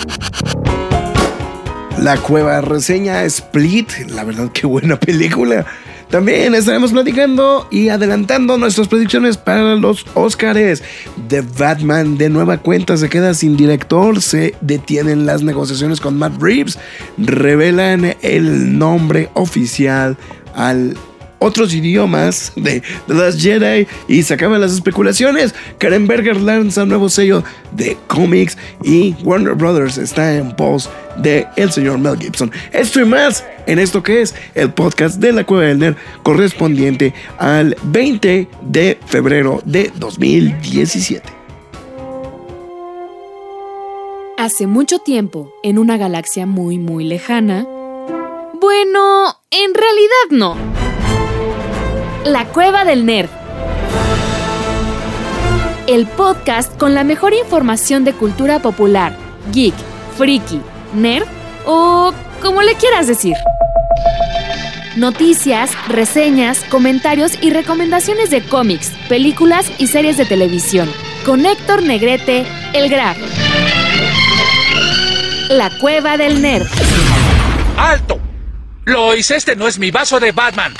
La Cueva reseña Split, la verdad qué buena película. También estaremos platicando y adelantando nuestras predicciones para los Óscares. The Batman de nueva cuenta se queda sin director, se detienen las negociaciones con Matt Reeves, revelan el nombre oficial al otros idiomas de The Last Jedi y se acaban las especulaciones. Karen Berger lanza un nuevo sello de cómics y Warner Brothers está en pos de el señor Mel Gibson. Esto y más en esto que es el podcast de La Cueva del Nerd, correspondiente al 20 de febrero de 2017. Hace mucho tiempo, en una galaxia muy muy lejana, bueno, en realidad no. La Cueva del Nerd. El podcast con la mejor información de cultura popular, geek, friki, nerd o como le quieras decir. Noticias, reseñas, comentarios y recomendaciones de cómics, películas y series de televisión. Con Héctor Negrete, el Graf. La Cueva del Nerd. ¡Alto! Lois, este no es mi vaso de Batman.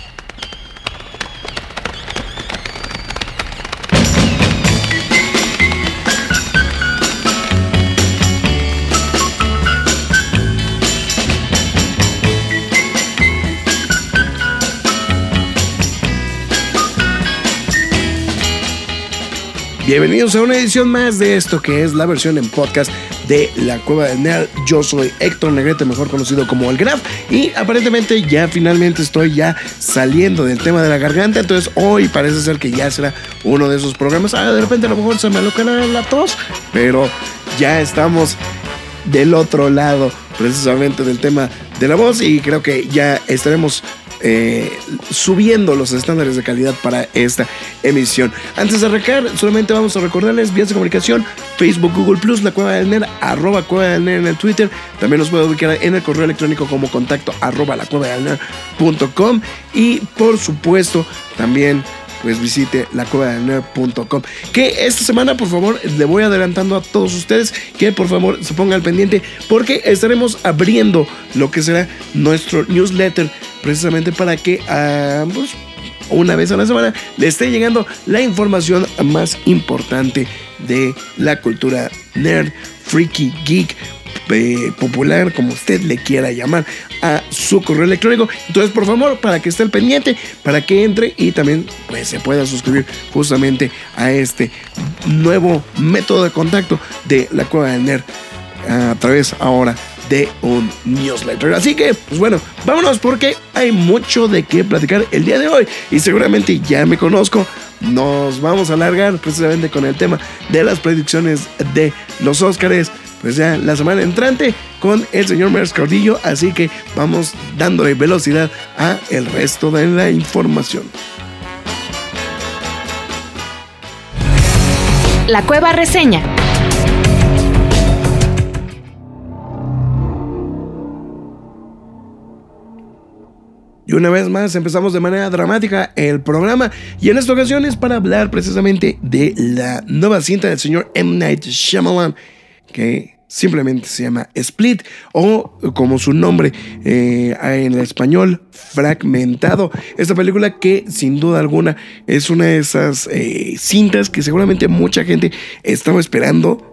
Bienvenidos a una edición más de esto que es la versión en podcast de La Cueva del Nerd. Yo soy Héctor Negrete, mejor conocido como El Graf, y aparentemente ya finalmente estoy ya saliendo del tema de la garganta. Entonces hoy parece ser que ya será uno de esos programas. De repente a lo mejor se me aloca la tos, pero ya estamos del otro lado precisamente del tema de la voz y creo que ya estaremos subiendo los estándares de calidad para esta emisión. Antes de arrancar, solamente vamos a recordarles vías de comunicación: Facebook, Google+, La Cueva del Nerd, @Cueva del Nerd en el Twitter. También nos puede ubicar en el correo electrónico como contacto @lacuevadelnerd.com y por supuesto también pues visite lacuevadelnerd.com. Que esta semana, por favor, le voy adelantando a todos ustedes que por favor se pongan al pendiente porque estaremos abriendo lo que será nuestro newsletter precisamente para que pues, una vez a la semana le esté llegando la información más importante de la cultura nerd, freaky, geek, popular, como usted le quiera llamar, a su correo electrónico. Entonces, por favor, para que esté al pendiente, para que entre y también pues se pueda suscribir justamente a este nuevo método de contacto de La Cueva del Nerd a través ahora de un newsletter. Así que, pues bueno, vámonos porque hay mucho de qué platicar el día de hoy y seguramente ya me conozco. Nos vamos a alargar precisamente con el tema de las predicciones de los Óscares, pues ya la semana entrante con el señor Mers Caudillo, así que vamos dándole velocidad a el resto de la información. La Cueva reseña. Y una vez más empezamos de manera dramática el programa y en esta ocasión es para hablar precisamente de la nueva cinta del señor M. Night Shyamalan, que simplemente se llama Split, o como su nombre en español, Fragmentado. Esta película que sin duda alguna es una de esas cintas que seguramente mucha gente estaba esperando.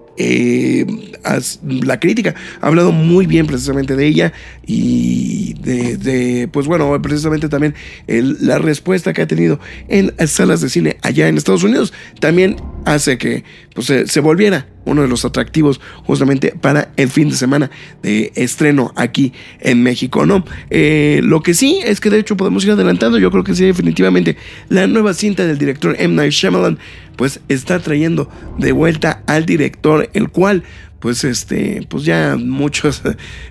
La crítica ha hablado muy bien precisamente de ella y pues bueno, precisamente también la respuesta que ha tenido en salas de cine allá en Estados Unidos también hace que pues, se volviera uno de los atractivos justamente para el fin de semana de estreno aquí en México, ¿no? Lo que sí es que de hecho podemos ir adelantando. Yo creo que sí, definitivamente la nueva cinta del director M. Night Shyamalan pues está trayendo de vuelta al director, el cual pues pues ya muchos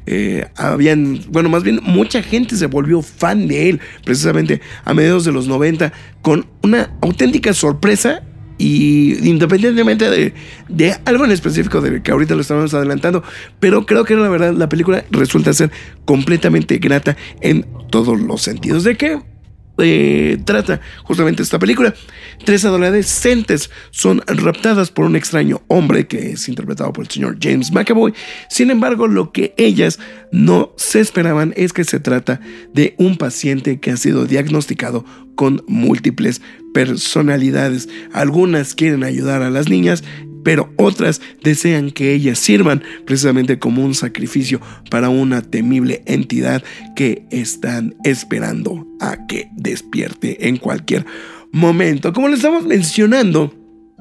más bien mucha gente se volvió fan de él precisamente a mediados de los 90 con una auténtica sorpresa. Y independientemente de algo en específico de que ahorita lo estamos adelantando, pero creo que la verdad la película resulta ser completamente grata en todos los sentidos. ¿De qué trata justamente esta película. 3 adolescentes son raptadas por un extraño hombre que es interpretado por el señor James McAvoy. Sin embargo, lo que ellas no se esperaban es que se trata de un paciente que ha sido diagnosticado con múltiples personalidades. Algunas quieren ayudar a las niñas, pero otras desean que ellas sirvan precisamente como un sacrificio para una temible entidad que están esperando a que despierte en cualquier momento. Como le estamos mencionando,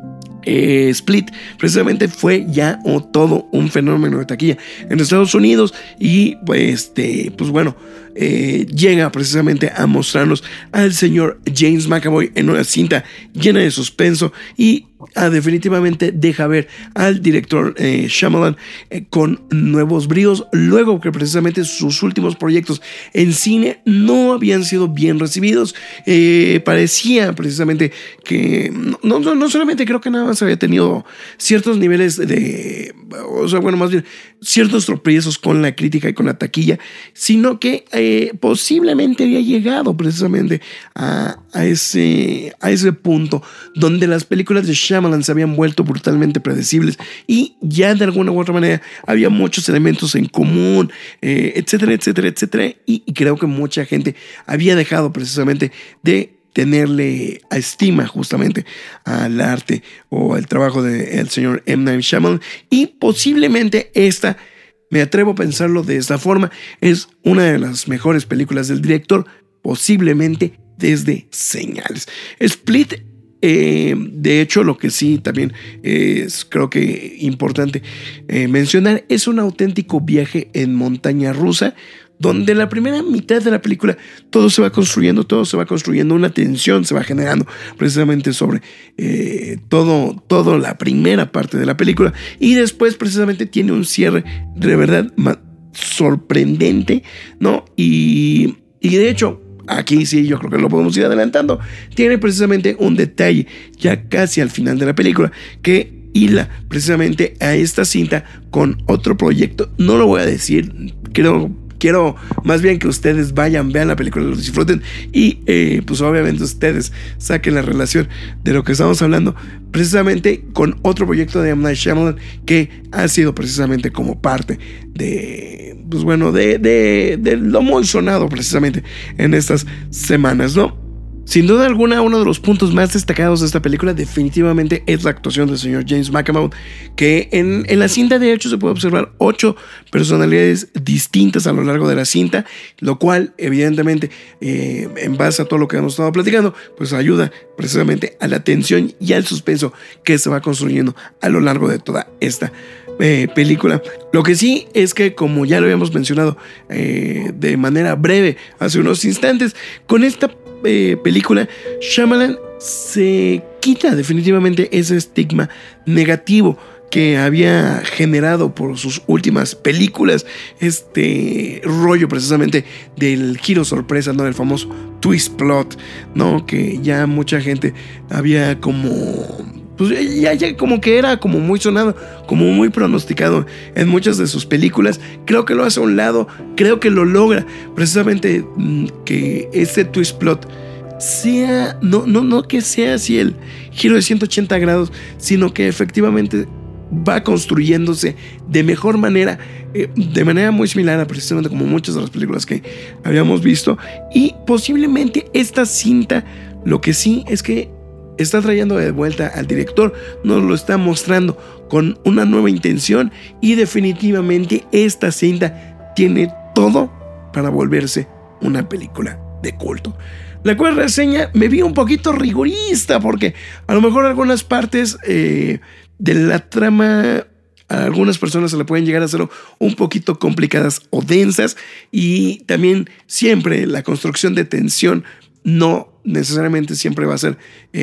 Split precisamente fue ya todo un fenómeno de taquilla en Estados Unidos y pues bueno, llega precisamente a mostrarnos al señor James McAvoy en una cinta llena de suspenso y definitivamente deja ver al director Shyamalan con nuevos bríos, luego que precisamente sus últimos proyectos en cine no habían sido bien recibidos. Parecía precisamente que no solamente creo que nada más había tenido ciertos niveles de, o sea, bueno, más bien ciertos tropiezos con la crítica y con la taquilla, sino que posiblemente había llegado precisamente a ese punto donde las películas de Shyamalan se habían vuelto brutalmente predecibles y ya de alguna u otra manera había muchos elementos en común, etcétera, etcétera, etcétera, y creo que mucha gente había dejado precisamente de tenerle estima justamente al arte o al trabajo del señor M. Night Shyamalan, y posiblemente esta, me atrevo a pensarlo de esta forma, es una de las mejores películas del director, posiblemente desde Señales. Split, de hecho, lo que sí también es, creo que importante mencionar, es un auténtico viaje en montaña rusa, donde la primera mitad de la película todo se va construyendo, una tensión se va generando precisamente sobre todo la primera parte de la película, y después precisamente tiene un cierre de verdad sorprendente, ¿no? Y de hecho, aquí sí, yo creo que lo podemos ir adelantando. Tiene precisamente un detalle ya casi al final de la película que hila precisamente a esta cinta con otro proyecto. No lo voy a decir, quiero más bien que ustedes vayan, vean la película, lo disfruten y pues obviamente ustedes saquen la relación de lo que estamos hablando precisamente con otro proyecto de M. Night Shyamalan que ha sido precisamente como parte de, pues bueno, de lo muy sonado precisamente en estas semanas, ¿no? Sin duda alguna, uno de los puntos más destacados de esta película definitivamente es la actuación del señor James McAvoy, que en la cinta de hecho se puede observar 8 personalidades distintas a lo largo de la cinta, lo cual evidentemente en base a todo lo que hemos estado platicando, pues ayuda precisamente a la tensión y al suspenso que se va construyendo a lo largo de toda esta película. Lo que sí es que, como ya lo habíamos mencionado de manera breve hace unos instantes, con esta película Shyamalan se quita definitivamente ese estigma negativo que había generado por sus últimas películas, este rollo precisamente del giro sorpresa, ¿no? El famoso twist plot, ¿no? Que ya mucha gente había como, pues ya como que era como muy sonado, como muy pronosticado en muchas de sus películas. Creo que lo hace a un lado, creo que lo logra precisamente que este twist plot sea, no que sea así el giro de 180 grados, sino que efectivamente va construyéndose de mejor manera, de manera muy similar a precisamente como muchas de las películas que habíamos visto. Y posiblemente esta cinta, lo que sí es que está trayendo de vuelta al director, nos lo está mostrando con una nueva intención, y definitivamente esta cinta tiene todo para volverse una película de culto. La cual reseña me vi un poquito rigorista, porque a lo mejor algunas partes de la trama a algunas personas se le pueden llegar a ser un poquito complicadas o densas, y también siempre la construcción de tensión no necesariamente siempre va a ser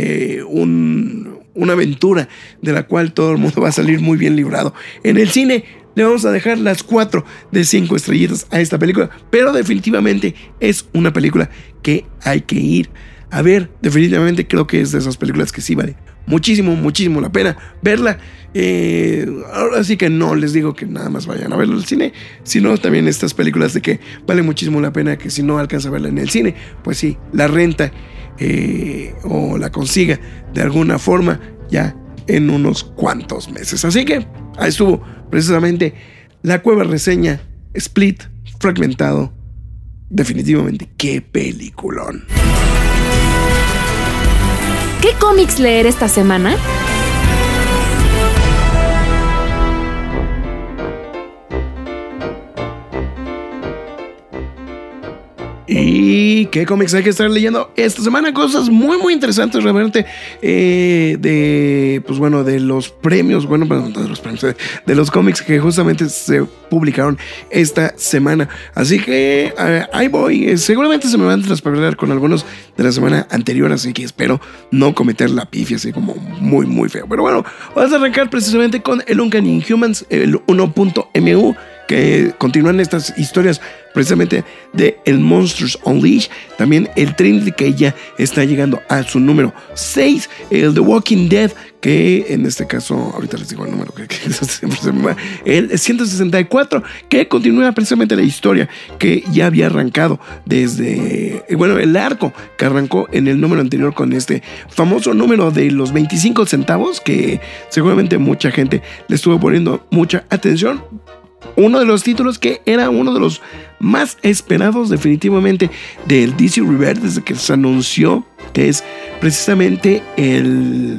una aventura de la cual todo el mundo va a salir muy bien librado. En el cine le vamos a dejar las 4 de 5 estrellitas a esta película, pero definitivamente es una película que hay que ir a ver. Definitivamente creo que es de esas películas que sí vale muchísimo, muchísimo la pena verla. Ahora sí que no les digo que nada más vayan a verlo al cine, sino también estas películas de que vale muchísimo la pena, que si no alcanza a verla en el cine, pues sí, la renta o la consiga de alguna forma ya en unos cuantos meses. Así que ahí estuvo precisamente La Cueva reseña Split, Fragmentado. Definitivamente, qué peliculón. ¿Qué cómics leer esta semana? ¿Y qué cómics hay que estar leyendo esta semana? Cosas muy, muy interesantes realmente pues bueno, de los premios, bueno, de los premios, de los cómics que justamente se publicaron esta semana. Así que ahí voy. Seguramente se me van a traspapelar con algunos de la semana anterior, así que espero no cometer la pifia así como muy, muy feo. Pero bueno, vamos a arrancar precisamente con el Uncanny Inhumans, el 1.mu, que continúan estas historias precisamente de el Monsters Unleashed. También el Trinity, que ya está llegando a su número 6. El The Walking Dead, que en este caso, ahorita les digo el número, que siempre se me va, el 164, que continúa precisamente la historia que ya había arrancado desde, bueno, el arco que arrancó en el número anterior con este famoso número de los 25 centavos, que seguramente mucha gente le estuvo poniendo mucha atención. Uno de los títulos que era uno de los más esperados definitivamente del DC Rebirth desde que se anunció, que es precisamente el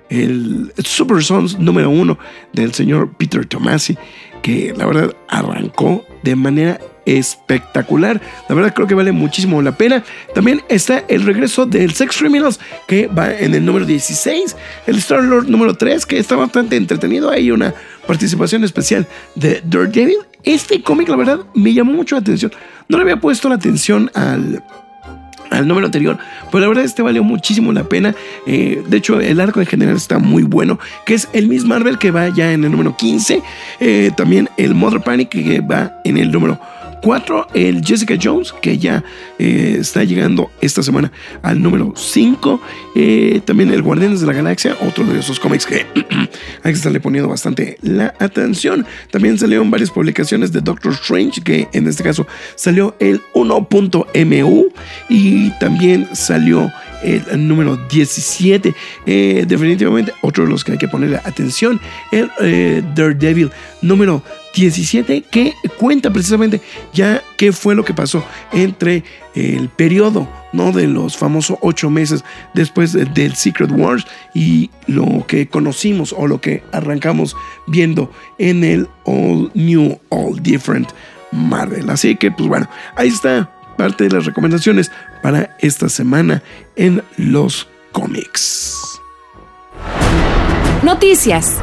Super Sons número 1 del señor Peter Tomasi, que la verdad arrancó de manera espectacular. La verdad creo que vale muchísimo la pena. También está el regreso del Sex Criminals, que va en el número 16. El Star-Lord número 3, que está bastante entretenido. Hay una participación especial de Daredevil. Este cómic la verdad me llamó mucho la atención. No le había puesto la atención al número anterior, pero la verdad valió muchísimo la pena. De hecho, el arco en general está muy bueno, que es el Miss Marvel, que va ya en el número 15. También el Mother Panic, que va en el número 4, el Jessica Jones, que ya está llegando esta semana al número 5. También el Guardianes de la Galaxia, otro de esos cómics que hay que estarle poniendo bastante la atención. También salieron varias publicaciones de Doctor Strange, que en este caso salió el 1.mu, y también salió el número 17. Definitivamente otro de los que hay que ponerle atención, el Daredevil número 17, que cuenta precisamente ya qué fue lo que pasó entre el periodo, ¿no?, de los famosos 8 meses después del Secret Wars y lo que conocimos o lo que arrancamos viendo en el All New, All Different Marvel. Así que pues bueno, ahí está parte de las recomendaciones para esta semana en los cómics. Noticias.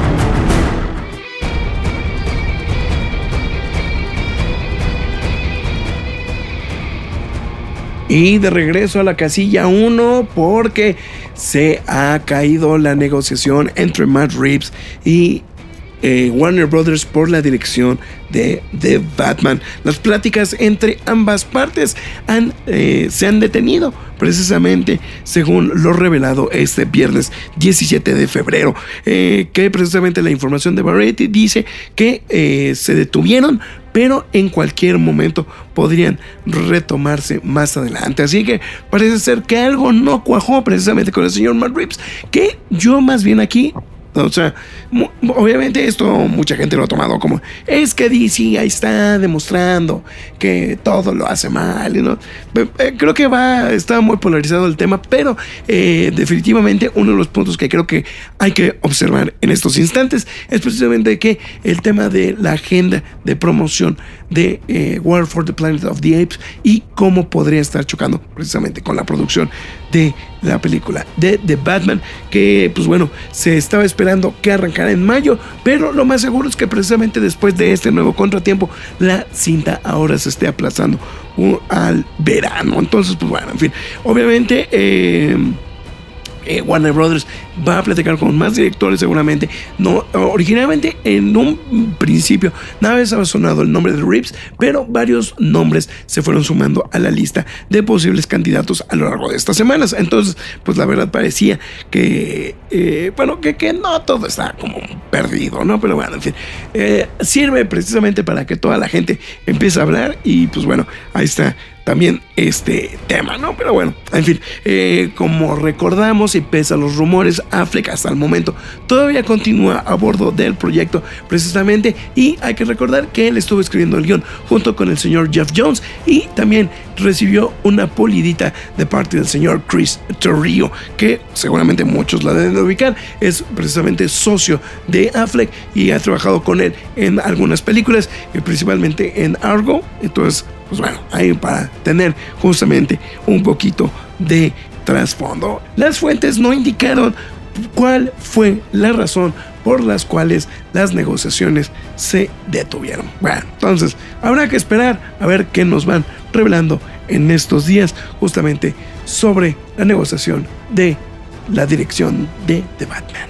Y de regreso a la casilla 1, porque se ha caído la negociación entre Matt Reeves y Warner Brothers por la dirección de The Batman. Las pláticas entre ambas partes se han detenido precisamente, según lo revelado este viernes 17 de febrero, que precisamente la información de Variety dice que se detuvieron, pero en cualquier momento podrían retomarse más adelante. Así que parece ser que algo no cuajó precisamente con el señor Matt Reeves, que yo más bien aquí, o sea, obviamente esto mucha gente lo ha tomado como es que DC ahí está demostrando que todo lo hace mal, ¿no? Creo que está muy polarizado el tema, pero definitivamente uno de los puntos que creo que hay que observar en estos instantes es precisamente que el tema de la agenda de promoción de War for the Planet of the Apes y cómo podría estar chocando precisamente con la producción de la película de The Batman, que pues bueno, se estaba esperando que arrancara en mayo, pero lo más seguro es que precisamente después de este nuevo contratiempo la cinta ahora se esté aplazando al verano. Entonces pues bueno, en fin, obviamente Warner Brothers va a platicar con más directores seguramente. No, originalmente en un principio nada más había sonado el nombre de Reeves, pero varios nombres se fueron sumando a la lista de posibles candidatos a lo largo de estas semanas. Entonces, pues la verdad parecía que que no todo está como perdido, ¿no? Pero bueno, en fin, sirve precisamente para que toda la gente empiece a hablar y pues bueno, ahí está también este tema, ¿no? Pero bueno, en fin, como recordamos y pese a los rumores, Affleck hasta el momento todavía continúa a bordo del proyecto precisamente, y hay que recordar que él estuvo escribiendo el guión junto con el señor Jeff Jones y también recibió una polidita de parte del señor Chris Terrio, que seguramente muchos la deben de ubicar, es precisamente socio de Affleck y ha trabajado con él en algunas películas, principalmente en Argo. Entonces, pues bueno, ahí para tener justamente un poquito de trasfondo. Las fuentes no indicaron cuál fue la razón por las cuales las negociaciones se detuvieron. Bueno, entonces habrá que esperar a ver qué nos van revelando en estos días justamente sobre la negociación de la dirección de The Batman.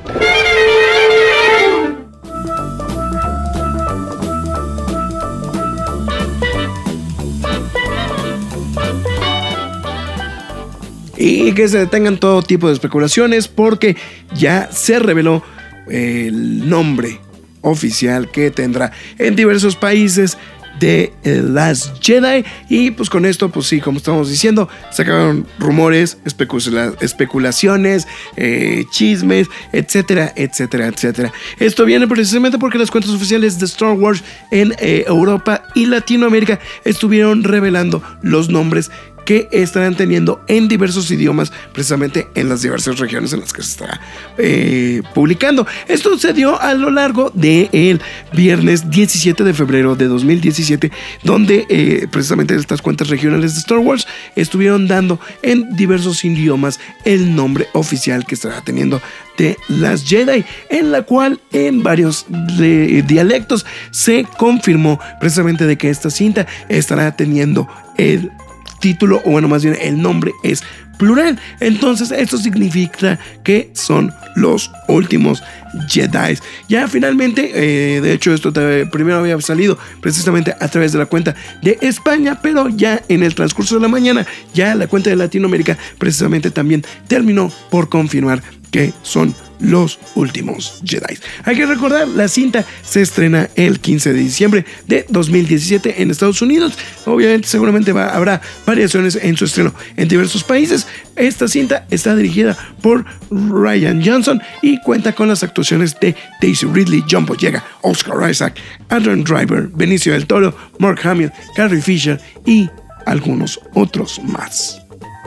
Y que se detengan todo tipo de especulaciones, porque ya se reveló el nombre oficial que tendrá en diversos países de Last Jedi. Y pues con esto, pues sí, como estamos diciendo, se acabaron rumores, especulaciones, chismes, etcétera, etcétera, etcétera. Esto viene precisamente porque las cuentas oficiales de Star Wars en Europa y Latinoamérica estuvieron revelando los nombres que estarán teniendo en diversos idiomas, precisamente en las diversas regiones en las que se está publicando. Esto se dio a lo largo del viernes 17 de febrero de 2017, donde precisamente estas cuentas regionales de Star Wars estuvieron dando en diversos idiomas el nombre oficial que estará teniendo The Last Jedi, en la cual en varios dialectos se confirmó precisamente de que esta cinta estará teniendo el título, o bueno, más bien el nombre es plural. Entonces esto significa que son los últimos Jedi. Ya finalmente, de hecho esto primero había salido precisamente a través de la cuenta de España, pero ya en el transcurso de la mañana ya la cuenta de Latinoamérica precisamente también terminó por confirmar que son los últimos Jedi. Hay que recordar, la cinta se estrena el 15 de diciembre de 2017 en Estados Unidos. Obviamente, seguramente habrá variaciones en su estreno en diversos países. Esta cinta está dirigida por Rian Johnson y cuenta con las actuaciones de Daisy Ridley, John Boyega, Oscar Isaac, Adam Driver, Benicio del Toro, Mark Hamill, Carrie Fisher y algunos otros más.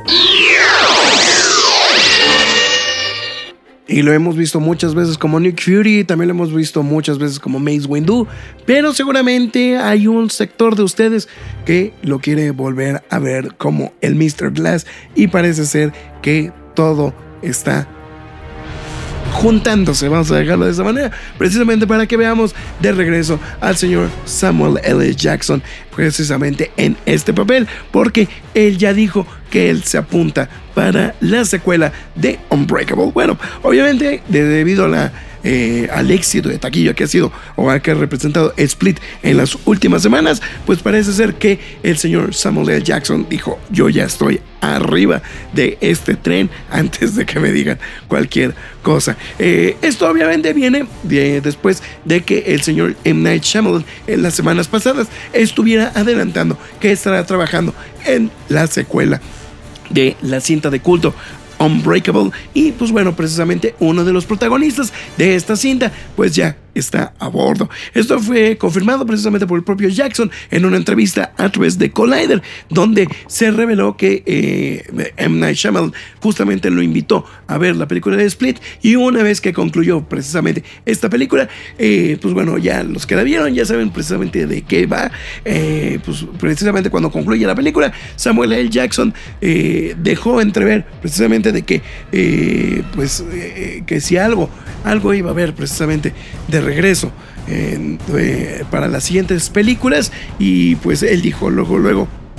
Y lo hemos visto muchas veces como Nick Fury, también lo hemos visto muchas veces como Mace Windu, pero seguramente hay un sector de ustedes que lo quiere volver a ver como el Mr. Glass, y parece ser que todo está juntándose, vamos a dejarlo de esa manera, precisamente para que veamos de regreso al señor Samuel L. Jackson precisamente en este papel, porque él ya dijo que él se apunta para la secuela de Unbreakable. Bueno, obviamente debido a al éxito de taquilla que ha sido o que ha representado Split en las últimas semanas, pues parece ser que el señor Samuel L. Jackson dijo: yo ya estoy arriba de este tren antes de que me digan cualquier cosa. Esto obviamente viene después de que el señor M. Night Shyamalan en las semanas pasadas estuviera adelantando que estará trabajando en la secuela de la cinta de culto Unbreakable, y pues bueno, precisamente uno de los protagonistas de esta cinta pues ya está a bordo. Esto fue confirmado precisamente por el propio Jackson en una entrevista a través de Collider, donde se reveló que M. Night Shyamalan justamente lo invitó a ver la película de Split, y una vez que concluyó precisamente esta película, pues bueno, ya los que la vieron ya saben precisamente de qué va. Pues precisamente cuando concluye la película, Samuel L. Jackson dejó entrever precisamente de que que si algo iba a haber precisamente de regreso para las siguientes películas, y pues él dijo luego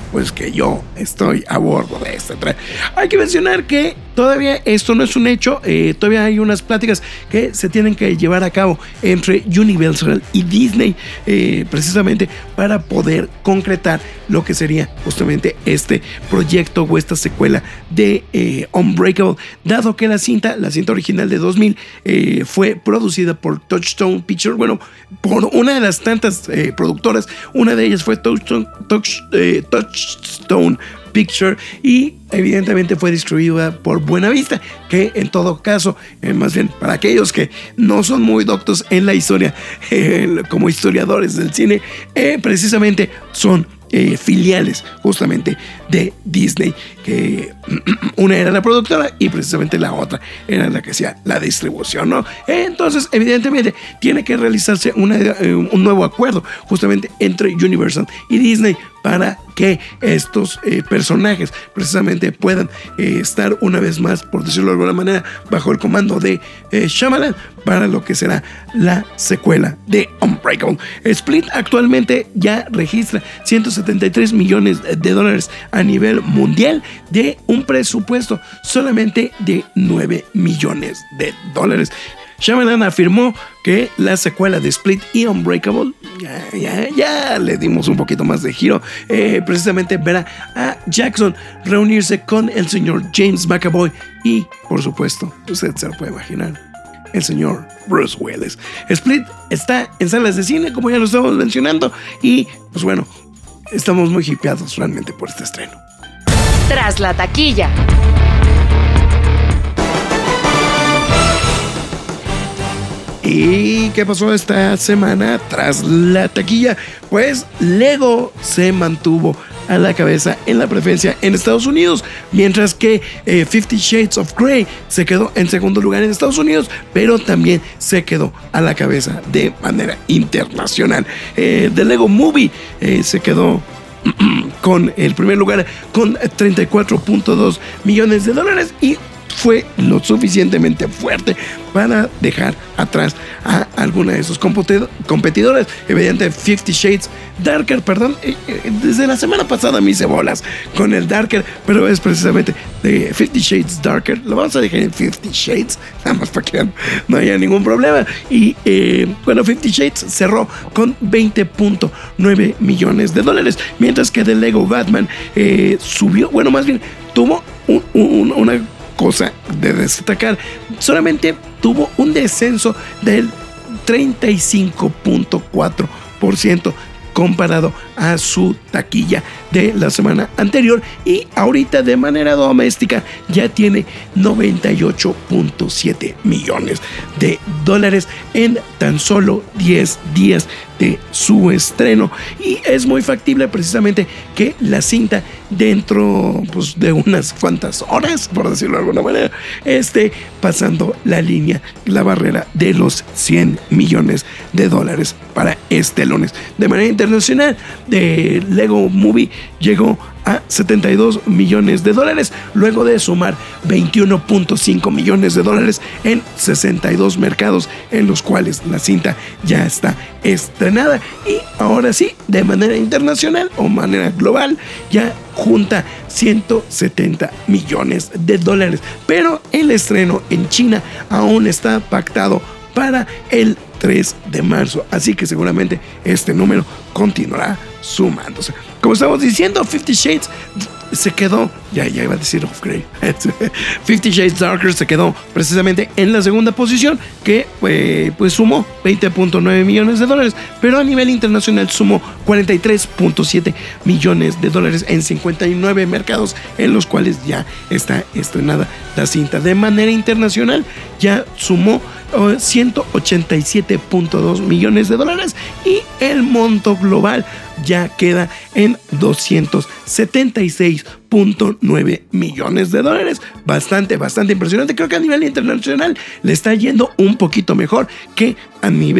pues que yo estoy a bordo de este tren. Hay que mencionar que todavía esto no es un hecho, todavía hay unas pláticas que se tienen que llevar a cabo entre Universal y Disney, precisamente para poder concretar lo que sería justamente este proyecto o esta secuela de Unbreakable, dado que la cinta original de 2000 fue producida por Touchstone Pictures, bueno, por una de las tantas productoras. Una de ellas fue Touchstone Picture, y evidentemente fue distribuida por Buena Vista, que en todo caso, más bien para aquellos que no son muy doctos en la historia, como historiadores del cine, precisamente son filiales justamente de Disney, que una era la productora y precisamente la otra era la que hacía la distribución, ¿no? Entonces evidentemente tiene que realizarse un nuevo acuerdo justamente entre Universal y Disney para que estos personajes precisamente puedan estar una vez más, por decirlo de alguna manera, bajo el comando de Shyamalan para lo que será la secuela de Unbreakable. Split actualmente ya registra 173 millones de dólares a nivel mundial, de un presupuesto solamente de 9 millones de dólares. Shyamalan afirmó que la secuela de Split y Unbreakable ya le dimos un poquito más de giro. Precisamente verá a Jackson reunirse con el señor James McAvoy y, por supuesto, usted se lo puede imaginar, el señor Bruce Willis. Split está en salas de cine, como ya lo estamos mencionando, y pues bueno, estamos muy hipeados realmente por este estreno. Tras la taquilla. ¿Y qué pasó esta semana tras la taquilla? Pues Lego se mantuvo a la cabeza en la preferencia en Estados Unidos, mientras que 50 Shades of Grey se quedó en segundo lugar en Estados Unidos, pero también se quedó a la cabeza de manera internacional. The Lego Movie se quedó con el primer lugar con 34.2 millones de dólares y fue lo suficientemente fuerte para dejar atrás a alguna de sus competidores. Evidentemente 50 Shades Darker, desde la semana pasada me hice bolas con el Darker, pero es precisamente de 50 Shades Darker. Lo vamos a dejar en 50 Shades, nada más para que no haya ningún problema. Y 50 Shades cerró con 20.9 millones de dólares, mientras que The Lego Batman subió, más bien tuvo una cosa de destacar, solamente tuvo un descenso del 35.4% comparado a su taquilla de la semana anterior, y ahorita de manera doméstica ya tiene 98.7 millones de dólares en tan solo 10 días de su estreno, y es muy factible precisamente que la cinta dentro de unas cuantas horas, por decirlo de alguna manera, esté pasando la barrera de los 100 millones de dólares para este lunes. De manera internacional, The Lego Movie llegó a 72 millones de dólares, luego de sumar 21.5 millones de dólares en 62 mercados en los cuales la cinta ya está estrenada. Y ahora sí, de manera internacional o manera global, ya junta 170 millones de dólares. Pero el estreno en China aún está pactado para el 3 de marzo, así que seguramente este número continuará sumándose. Como estamos diciendo, 50 Shades se quedó, ya iba a decir of Grey, 50 Shades Darker se quedó precisamente en la segunda posición, que pues sumó 20.9 millones de dólares, pero a nivel internacional sumó 43.7 millones de dólares en 59 mercados en los cuales ya está estrenada la cinta. De manera internacional ya sumó 187.2 millones de dólares y el monto global ya queda en 276.9 millones de dólares. Bastante impresionante. Creo que a nivel internacional le está yendo un poquito mejor que a nivel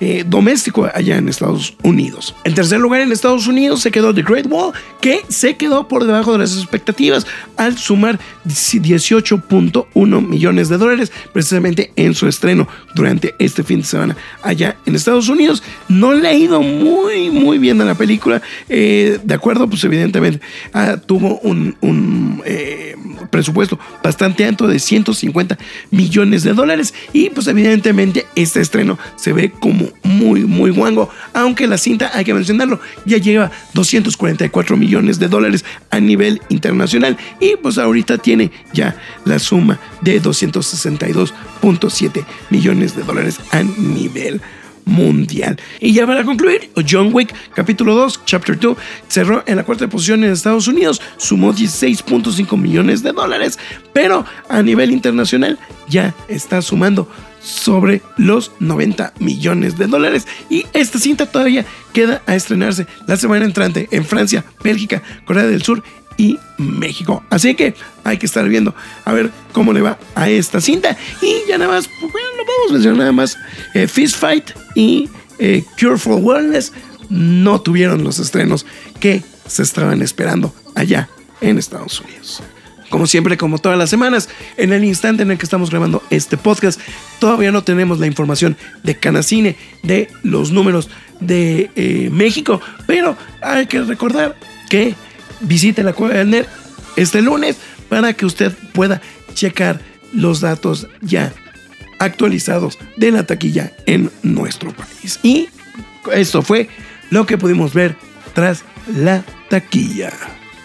doméstico allá en Estados Unidos. En tercer lugar, en Estados Unidos se quedó The Great Wall, que se quedó por debajo de las expectativas al sumar $18.1 millones, precisamente en su estreno durante este fin de semana allá en Estados Unidos. No le ha ido muy bien a la película, de acuerdo, pues evidentemente tuvo un presupuesto bastante alto de $150 millones, y pues evidentemente este estreno se ve como muy guango, aunque la cinta, hay que mencionarlo, ya lleva $244 millones a nivel internacional, y pues ahorita tiene ya la suma de $262.7 millones a nivel mundial. Y ya para concluir, John Wick capítulo 2, Chapter 2, cerró en la cuarta posición en Estados Unidos, sumó $16.5 millones, pero a nivel internacional ya está sumando sobre los $90 millones, y esta cinta todavía queda a estrenarse la semana entrante en Francia, Bélgica, Corea del Sur y México. Así que hay que estar viendo a ver cómo le va a esta cinta. Y ya nada más, bueno, no podemos mencionar nada más. Fist Fight y Cure for Wellness no tuvieron los estrenos que se estaban esperando allá en Estados Unidos. Como siempre, como todas las semanas, en el instante en el que estamos grabando este podcast, todavía no tenemos la información de Canacine, de los números de México, pero hay que recordar que visite la Cueva del Nerd este lunes para que usted pueda checar los datos ya actualizados de la taquilla en nuestro país. Y esto fue lo que pudimos ver tras la taquilla.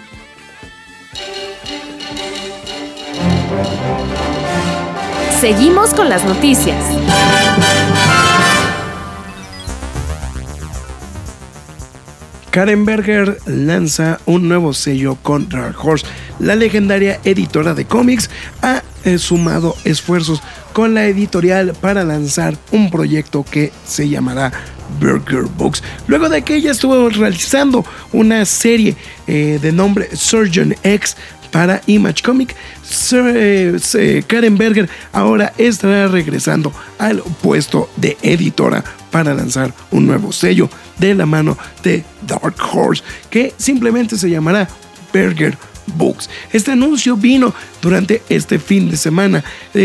Seguimos con las noticias. Karen Berger lanza un nuevo sello con Dark Horse. La legendaria editora de cómics ha sumado esfuerzos con la editorial para lanzar un proyecto que se llamará Berger Books. Luego de que ella estuvo realizando una serie de nombre Surgeon X para Image Comic, Karen Berger ahora estará regresando al puesto de editora para lanzar un nuevo sello de la mano de Dark Horse, que simplemente se llamará Berger Books. Este anuncio vino durante este fin de semana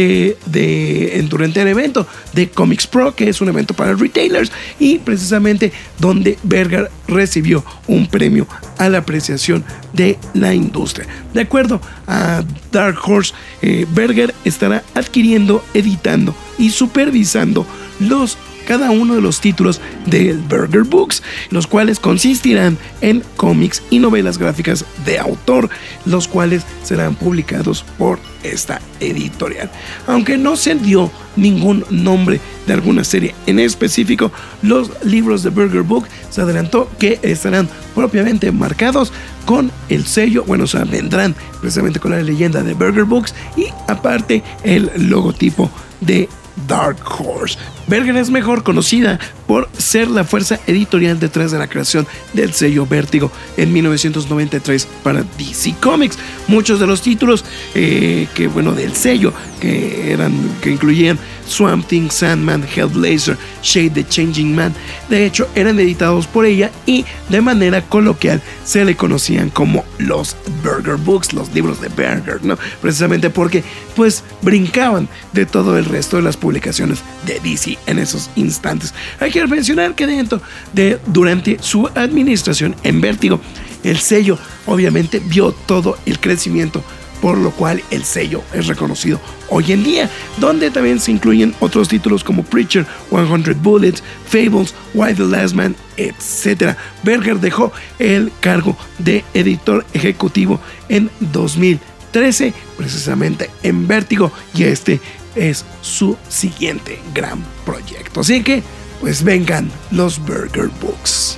durante el evento de Comics Pro, que es un evento para retailers, y precisamente donde Berger recibió un premio a la apreciación de la industria. De acuerdo a Dark Horse, Berger estará adquiriendo, editando y supervisando cada uno de los títulos del Berger Books, los cuales consistirán en cómics y novelas gráficas de autor, los cuales serán publicados por esta editorial. Aunque no se dio ningún nombre de alguna serie en específico, los libros de Berger Book se adelantó que estarán propiamente marcados con el sello, vendrán precisamente con la leyenda de Berger Books y aparte el logotipo de Dark Horse. Berger es mejor conocida por ser la fuerza editorial detrás de la creación del sello Vértigo en 1993 para DC Comics. Muchos de los títulos del sello que incluían Swamp Thing, Sandman, Hellblazer, Shade the Changing Man, de hecho eran editados por ella y de manera coloquial se le conocían como los Berger Books, los libros de Berger, ¿no? Precisamente porque pues brincaban de todo el resto de las publicaciones de DC en esos instantes. Hay que mencionar que durante su administración en Vértigo, el sello obviamente vio todo el crecimiento, por lo cual el sello es reconocido hoy en día, donde también se incluyen otros títulos como Preacher, 100 Bullets, Fables, Why the Last Man, etc. Berger dejó el cargo de editor ejecutivo en 2013, precisamente en Vértigo, y este es su siguiente gran proyecto. Así que, pues vengan los Berger Books.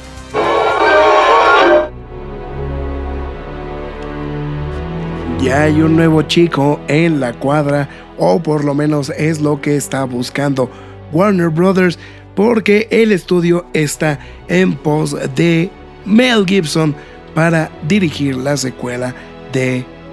Ya hay un nuevo chico en la cuadra, o por lo menos es lo que está buscando Warner Brothers, porque el estudio está en pos de Mel Gibson para dirigir la secuela de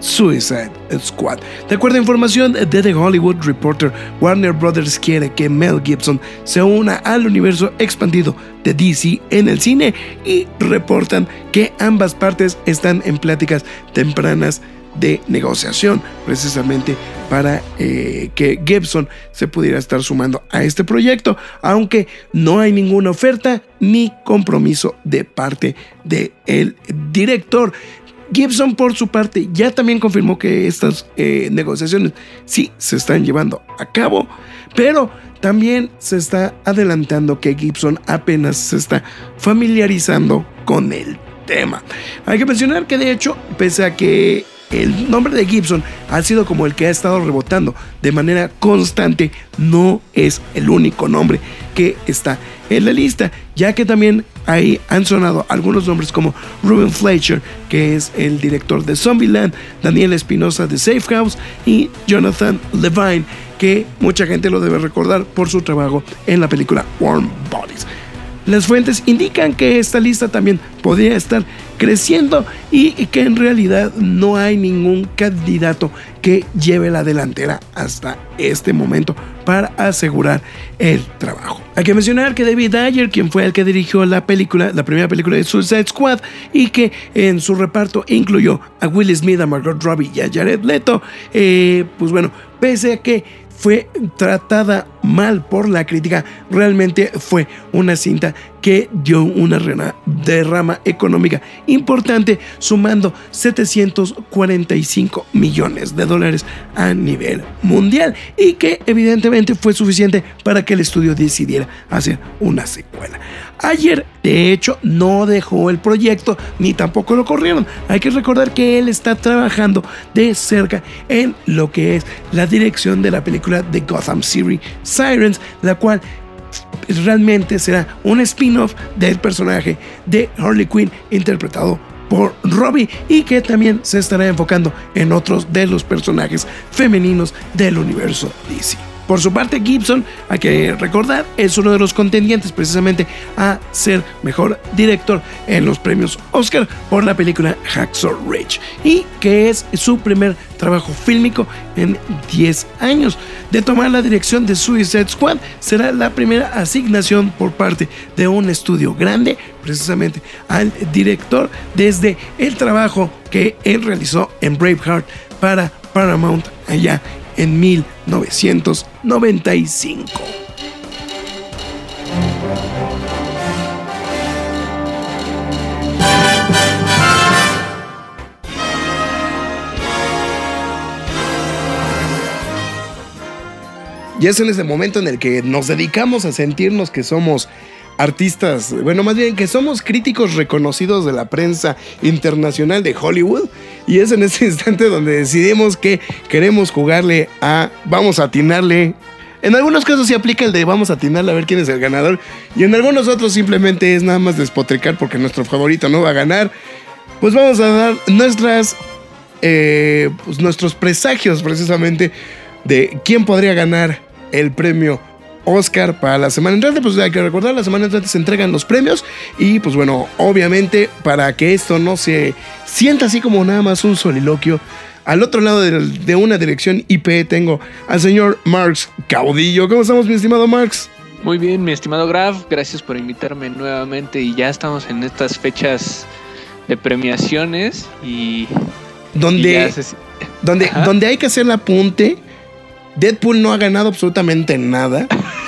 Suicide Squad. De acuerdo a información de The Hollywood Reporter, Warner Brothers quiere que Mel Gibson se una al universo expandido de DC en el cine y reportan que ambas partes están en pláticas tempranas de negociación, precisamente para que Gibson se pudiera estar sumando a este proyecto, aunque no hay ninguna oferta ni compromiso de parte del director. Gibson, por su parte, ya también confirmó que estas negociaciones sí se están llevando a cabo, pero también se está adelantando que Gibson apenas se está familiarizando con el tema. Hay que mencionar que, de hecho, pese a que el nombre de Gibson ha sido como el que ha estado rebotando de manera constante, no es el único nombre que está en la lista, ya que también ahí han sonado algunos nombres como Ruben Fleischer, que es el director de Zombieland, Daniel Espinosa de Safe House y Jonathan Levine, que mucha gente lo debe recordar por su trabajo en la película Warm Bodies. Las fuentes indican que esta lista también podría estar creciendo y que en realidad no hay ningún candidato que lleve la delantera hasta este momento para asegurar el trabajo. Hay que mencionar que David Ayer, quien fue el que dirigió la primera película de Suicide Squad y que en su reparto incluyó a Will Smith, a Margot Robbie y a Jared Leto, pues bueno, pese a que fue tratada mal por la crítica, realmente fue una cinta que dio una derrama económica importante, sumando $745 millones a nivel mundial, y que evidentemente fue suficiente para que el estudio decidiera hacer una secuela. Ayer, de hecho, no dejó el proyecto ni tampoco lo corrieron. Hay que recordar que él está trabajando de cerca en lo que es la dirección de la película de Gotham City Sirens, la cual realmente será un spin-off del personaje de Harley Quinn interpretado por Robbie, y que también se estará enfocando en otros de los personajes femeninos del universo DC. Por su parte, Gibson, hay que recordar, es uno de los contendientes precisamente a ser mejor director en los premios Oscar por la película Hacksaw Ridge, y que es su primer trabajo fílmico en 10 años. De tomar la dirección de Suicide Squad, será la primera asignación por parte de un estudio grande precisamente al director desde el trabajo que él realizó en Braveheart para Paramount allá en 1995. Y es en ese momento en el que nos dedicamos a sentirnos que somos artistas, bueno, más bien que somos críticos reconocidos de la prensa internacional de Hollywood, y es en ese instante donde decidimos que queremos jugarle vamos a atinarle. En algunos casos sí aplica el de vamos a atinarle a ver quién es el ganador, y en algunos otros simplemente es nada más despotricar porque nuestro favorito no va a ganar. Pues vamos a dar nuestros presagios precisamente de quién podría ganar el premio Oscar para la semana entrante. Pues hay que recordar, la semana entrante se entregan los premios, y pues bueno, obviamente para que esto no se sienta así como nada más un soliloquio, al otro lado de una dirección IP tengo al señor Marx Caudillo. ¿Cómo estamos, mi estimado Marx? Muy bien, mi estimado Graf, gracias por invitarme nuevamente, y ya estamos en estas fechas de premiaciones y donde hay que hacer el apunte. Deadpool no ha ganado absolutamente nada.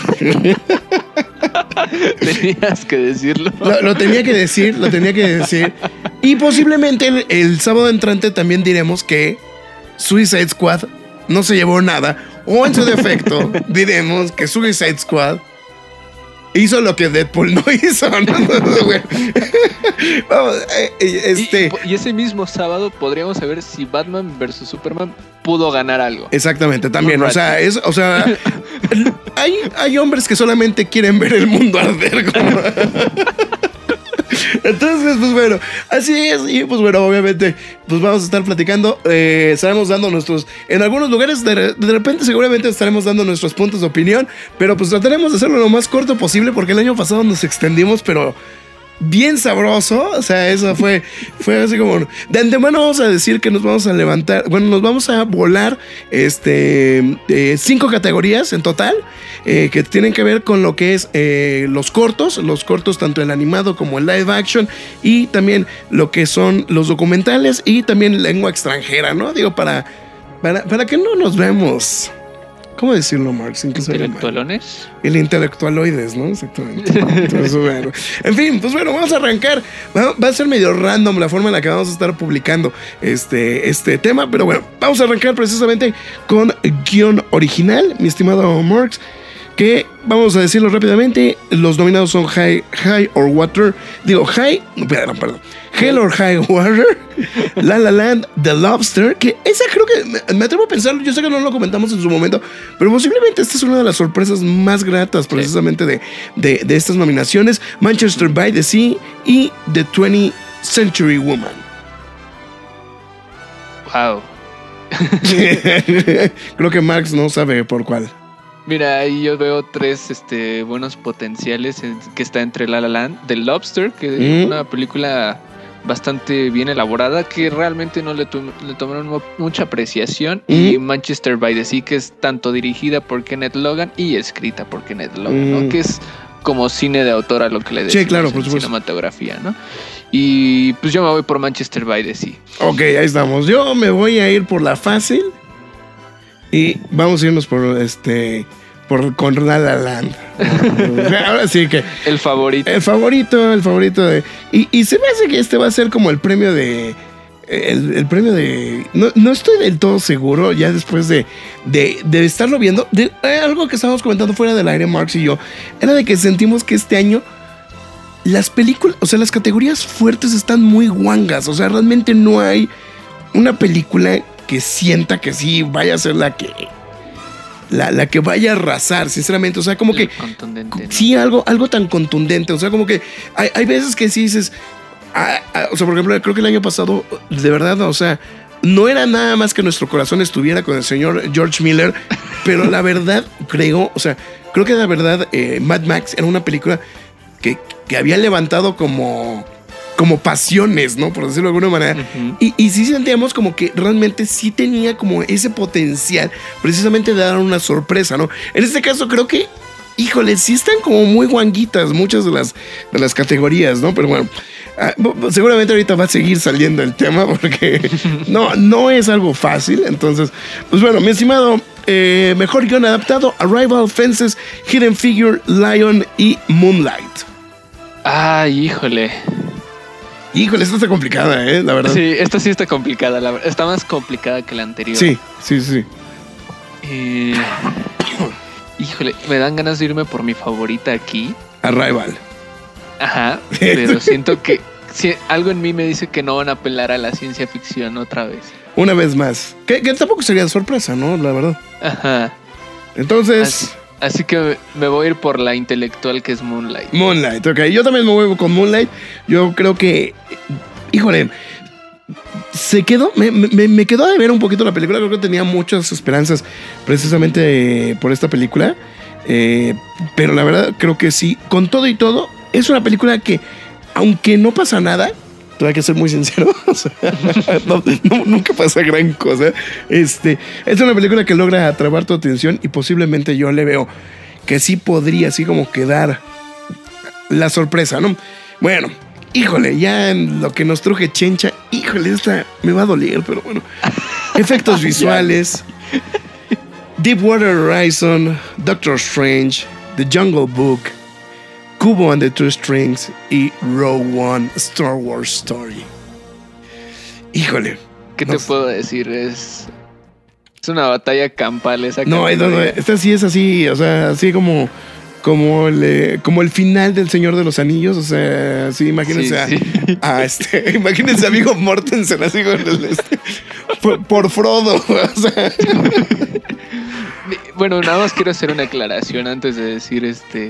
Tenías que decirlo. Lo tenía que decir. Y posiblemente el sábado entrante también diremos que Suicide Squad no se llevó nada. O en su defecto diremos que Suicide Squad hizo lo que Deadpool no hizo, ¿no? Vamos, y ese mismo sábado podríamos saber si Batman vs Superman pudo ganar algo. Exactamente, también. Hay hombres que solamente quieren ver el mundo arder. Entonces, pues bueno, así es. Y pues bueno, obviamente, pues vamos a estar platicando. Estaremos dando en algunos lugares, de repente seguramente estaremos dando nuestros puntos de opinión, pero pues trataremos de hacerlo lo más corto posible, porque el año pasado nos extendimos, pero bien sabroso. O sea, eso fue así como... De antemano vamos a decir que nos vamos a levantar... Bueno, nos vamos a volar 5 categorías en total que tienen que ver con lo que es los cortos tanto el animado como el live action, y también lo que son los documentales y también lengua extranjera, ¿no? Digo, para que no nos vemos... ¿Cómo decirlo, Marx? ¿Intelectualones? El intelectualoides, ¿no? Exactamente. Entonces, bueno. En fin, pues bueno, vamos a arrancar. Va a ser medio random la forma en la que vamos a estar publicando este tema, pero bueno, vamos a arrancar precisamente con guión original, mi estimado Marx, que vamos a decirlo rápidamente. Los nominados son Hell or High Water, La La Land, The Lobster, que esa creo que me atrevo a pensarlo, yo sé que no lo comentamos en su momento, pero posiblemente esta es una de las sorpresas más gratas precisamente de estas nominaciones. Manchester by the Sea y The 20th Century Woman. Wow. Creo que Marx no sabe por cuál. Mira, ahí yo veo 3 buenos potenciales que está entre La La Land, The Lobster, que es una película bastante bien elaborada, que realmente no le tomaron mucha apreciación, y Manchester by the Sea, que es tanto dirigida por Kenneth Logan y escrita por Kenneth Logan, ¿no? Que es como cine de autor a lo que le decimos, sí, claro, por supuesto, cinematografía, ¿no? Y pues yo me voy por Manchester by the Sea. Ok, ahí estamos. Yo me voy a ir por la fácil y vamos a irnos por con La La Land. Ahora sí que el favorito de, y se me hace que este va a ser como el premio de el premio de no estoy del todo seguro ya después de estarlo viendo. Algo que estábamos comentando fuera del aire, Marx y yo, era de que sentimos que este año las películas, o sea, las categorías fuertes están muy guangas. O sea, realmente no hay una película que sienta que sí vaya a ser la que vaya a arrasar, sinceramente. O sea, como que contundente, ¿no? Sí, algo tan contundente. O sea, como que hay veces que sí dices, o sea, por ejemplo, creo que el año pasado, de verdad, o sea, no era nada más que nuestro corazón estuviera con el señor George Miller, pero la verdad, creo que la verdad, Mad Max era una película que había levantado como pasiones, ¿no? Por decirlo de alguna manera. Y sí sentíamos como que realmente sí tenía como ese potencial precisamente de dar una sorpresa, ¿no? En este caso creo que, híjole, sí están como muy guanguitas muchas de las categorías, ¿no? Pero bueno, seguramente ahorita va a seguir saliendo el tema porque no es algo fácil. Entonces, pues bueno, mi estimado, mejor guión adaptado: Arrival, Fences, Hidden Figure, Lion y Moonlight. Ay, híjole, esta está complicada, la verdad. Sí, esta sí está complicada. Está más complicada que la anterior. Sí. Híjole, me dan ganas de irme por mi favorita aquí. Arrival. Ajá, pero siento que algo en mí me dice que no van a apelar a la ciencia ficción otra vez. Una vez más. Que tampoco sería sorpresa, ¿no? La verdad. Ajá. Entonces... Así que me voy a ir por la intelectual, que es Moonlight. Moonlight, ok. Yo también me voy con Moonlight. Yo creo que... Híjole... Me quedó de ver un poquito la película. Creo que tenía muchas esperanzas precisamente por esta película. Pero la verdad creo que sí, con todo y todo, es una película que, aunque no pasa nada, tengo que ser muy sincero, o sea, nunca pasa gran cosa. Es una película que logra atrapar tu atención y posiblemente yo le veo que sí podría así como quedar la sorpresa, ¿no? Bueno, híjole, ya en lo que nos truje Chencha, híjole, esta me va a doler, pero bueno. Efectos visuales: Deepwater Horizon, Doctor Strange, The Jungle Book, Kubo and the Two Strings y Rogue One, Star Wars Story. Híjole. ¿Qué te puedo decir? Es una batalla campal esa. No, esta sí es así, o sea, así como el final del Señor de los Anillos. O sea, sí, imagínense imagínense a Viggo Mortensen así con por Frodo. O sea. Bueno, nada más quiero hacer una aclaración antes de decir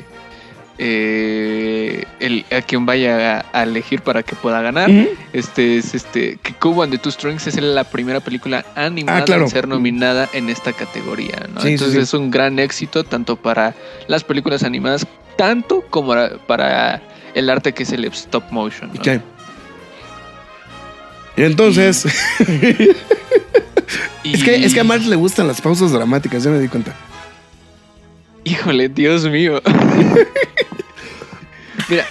a quien vaya a elegir para que pueda ganar. Que Kubo and the Two Strings es la primera película animada en ser nominada en esta categoría, ¿no? Entonces es un gran éxito tanto para las películas animadas, tanto como para el arte que es el stop motion, ¿no? Okay. Y entonces... Es que a Mark le gustan las pausas dramáticas, ya me di cuenta. Híjole, Dios mío. Mira.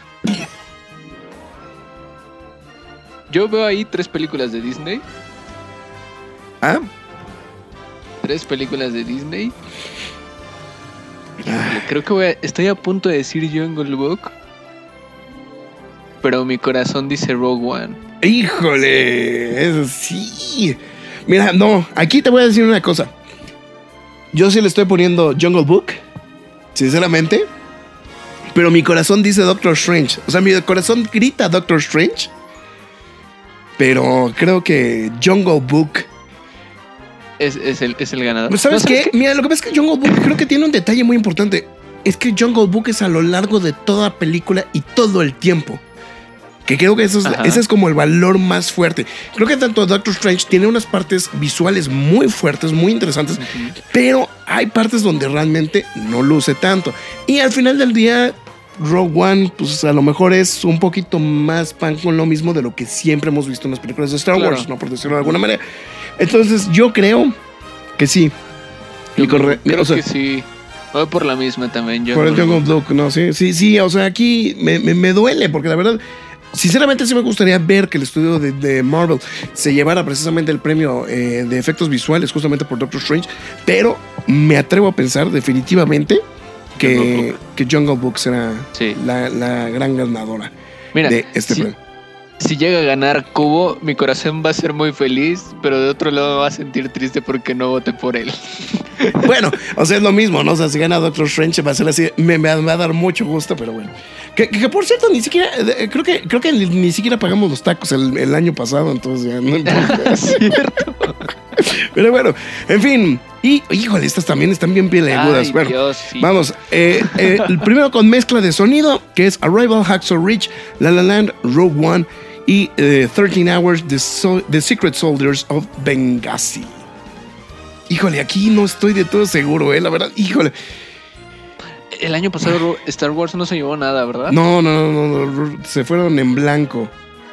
Yo veo ahí 3 películas de Disney. ¿Ah? 3 películas de Disney. Híjole, creo que estoy a punto de decir Jungle Book. Pero mi corazón dice Rogue One. Híjole, eso sí. Mira, no, aquí te voy a decir una cosa. Yo sí le estoy poniendo Jungle Book, sinceramente. Pero mi corazón dice Doctor Strange. O sea, mi corazón grita Doctor Strange. Pero creo que Jungle Book es el ganador. ¿Sabes qué? Mira, lo que pasa es que Jungle Book creo que tiene un detalle muy importante. Es que Jungle Book es a lo largo de toda la película y todo el tiempo. Que creo que ese es como el valor más fuerte. Creo que tanto Doctor Strange tiene unas partes visuales muy fuertes, muy interesantes, pero hay partes donde realmente no luce tanto. Y al final del día, Rogue One, pues a lo mejor es un poquito más pan con lo mismo de lo que siempre hemos visto en las películas de Star Wars, ¿no? Por decirlo de alguna manera. Entonces, yo creo que sí. Creo que sí. Voy por la misma también. Por el Jungle Book, no, sí. O sea, aquí me duele, porque la verdad... Sinceramente sí me gustaría ver que el estudio de Marvel se llevara precisamente el premio de efectos visuales justamente por Doctor Strange, pero me atrevo a pensar definitivamente que Jungle Book será la gran ganadora. Mira, de este premio. Si llega a ganar Kubo, mi corazón va a ser muy feliz, pero de otro lado me va a sentir triste porque no voté por él. Bueno, o sea, es lo mismo, ¿no? O sea, si gana Doctor Strange va a ser así, me va a dar mucho gusto, pero bueno. Que por cierto, ni siquiera, creo que ni siquiera pagamos los tacos el año pasado, entonces ya no importa. Es cierto. Pero bueno, en fin. Y, híjole, estas también están bien peleagudas. Bueno, Dios, sí. Vamos. El primero con mezcla de sonido, que es Arrival, Hacksaw Ridge, La La Land, Rogue One y 13 Hours, The Secret Soldiers of Benghazi. Híjole, aquí no estoy de todo seguro, la verdad. Híjole. El año pasado Star Wars no se llevó nada, ¿verdad? No. Se fueron en blanco.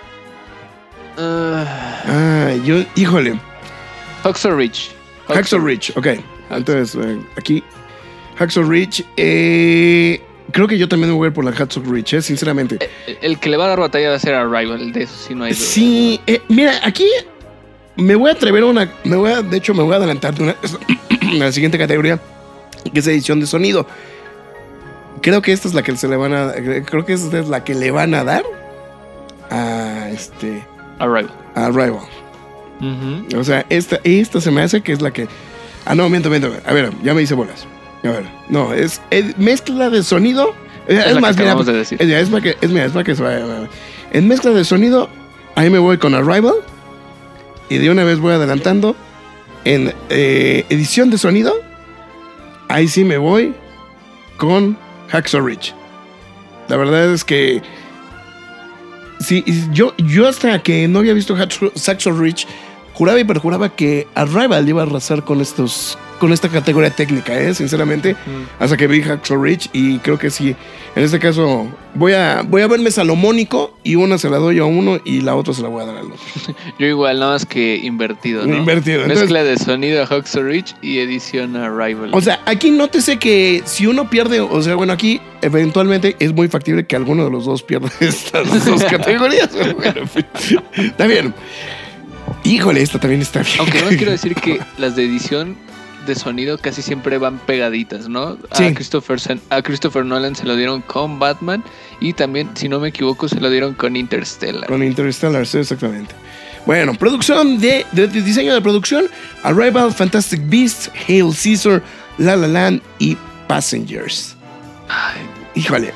Híjole. Hacksaw Ridge. Ok. Entonces, aquí. Hacksaw Ridge. Creo que yo también me voy a ir por la Hacksaw Ridge, sinceramente. El que le va a dar batalla va a ser Arrival, de eso sí no hay duda. Sí, mira, aquí me voy a atrever de hecho me voy a adelantar de la siguiente categoría, que es edición de sonido. Creo que esta es la que creo que esta es la que le van a dar a Arrival. Uh-huh. O sea, esta se me hace que es la que... no, miento. A ver, ya me hice bolas. A ver, no, es mezcla de sonido. Es más, mira, de decir. Es para que se vaya. En mezcla de sonido, ahí me voy con Arrival. Y de una vez voy adelantando. En edición de sonido, ahí sí me voy con Hacksaw Ridge. La verdad es que sí, yo hasta que no había visto Hacksaw Ridge, juraba y perjuraba que Arrival iba a arrasar con esta categoría técnica, sinceramente, hasta que vi Hacksaw Ridge, y creo que sí, en este caso voy a verme salomónico, y una se la doy a uno y la otra se la voy a dar al otro. Yo igual, nada más que invertido, ¿no? Invertido. Mezcla entonces, de sonido a Hacksaw Ridge y edición a Arrival. O sea, aquí nótese que si uno pierde, o sea, bueno, aquí eventualmente es muy factible que alguno de los dos pierda estas dos categorías. Bueno, está bien. Híjole, esta también está bien. Aunque no quiero decir que las de edición de sonido casi siempre van pegaditas, ¿no? Sí. A Christopher Nolan se lo dieron con Batman, y también, si no me equivoco, se lo dieron con Interstellar. Con Interstellar, sí, exactamente. Bueno, producción de diseño de producción: Arrival, Fantastic Beasts, Hail Caesar, La La Land y Passengers. Ay. Híjole.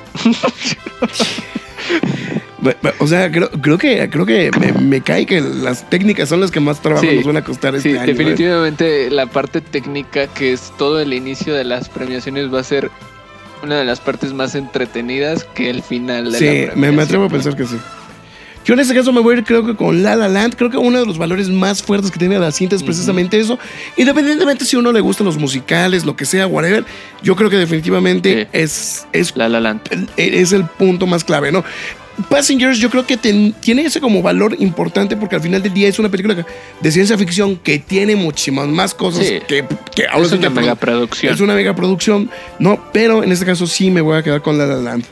O sea, creo que me cae que las técnicas son las que más trabajo nos van a costar este año. Definitivamente la parte técnica, que es todo el inicio de las premiaciones, va a ser una de las partes más entretenidas que el final de la premiación. Sí, me atrevo a pensar que sí. Yo en este caso me voy a ir, creo que con La La Land. Creo que uno de los valores más fuertes que tiene la cinta es precisamente eso. Independientemente si a uno le gustan los musicales, lo que sea, whatever, yo creo que definitivamente es La La Land. Es el punto más clave, ¿no? Passengers yo creo que tiene ese como valor importante porque al final del día es una película de ciencia ficción que tiene muchísimas más cosas que es una megaproducción. Es una megaproducción, ¿no? Pero en este caso sí me voy a quedar con La La Land.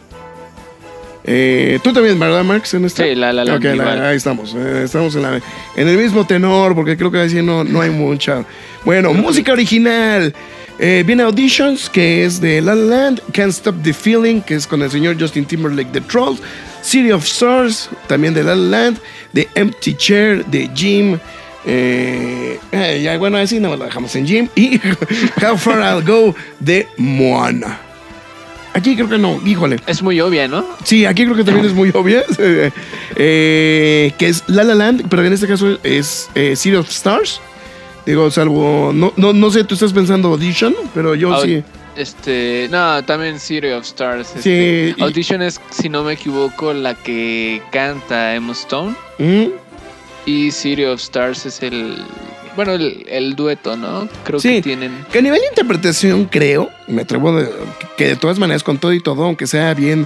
Tú también, ¿verdad, Marx? En esta? Sí, La La Land. Okay, ahí estamos. Estamos en el mismo tenor, porque creo que así no hay mucha. Bueno, música original. Viene Auditions, que es de La La Land. Can't Stop the Feeling, que es con el señor Justin Timberlake de Trolls. City of Stars, también de La La Land. The Empty Chair, de Jim. Bueno, así no lo dejamos en Jim. Y How Far I'll Go, de Moana. Aquí creo que no, híjole. Es muy obvia, ¿no? Sí, aquí creo que también es muy obvia. Que es La La Land, pero en este caso es City of Stars. Digo, salvo. No sé, tú estás pensando Audition, pero yo sí. No, también City of Stars. Sí. Audition es, si no me equivoco, la que canta Emma Stone. Y City of Stars es el dueto, ¿no? Creo que tienen. Que a nivel de interpretación, creo, me atrevo que de todas maneras, con todo y todo, aunque sea bien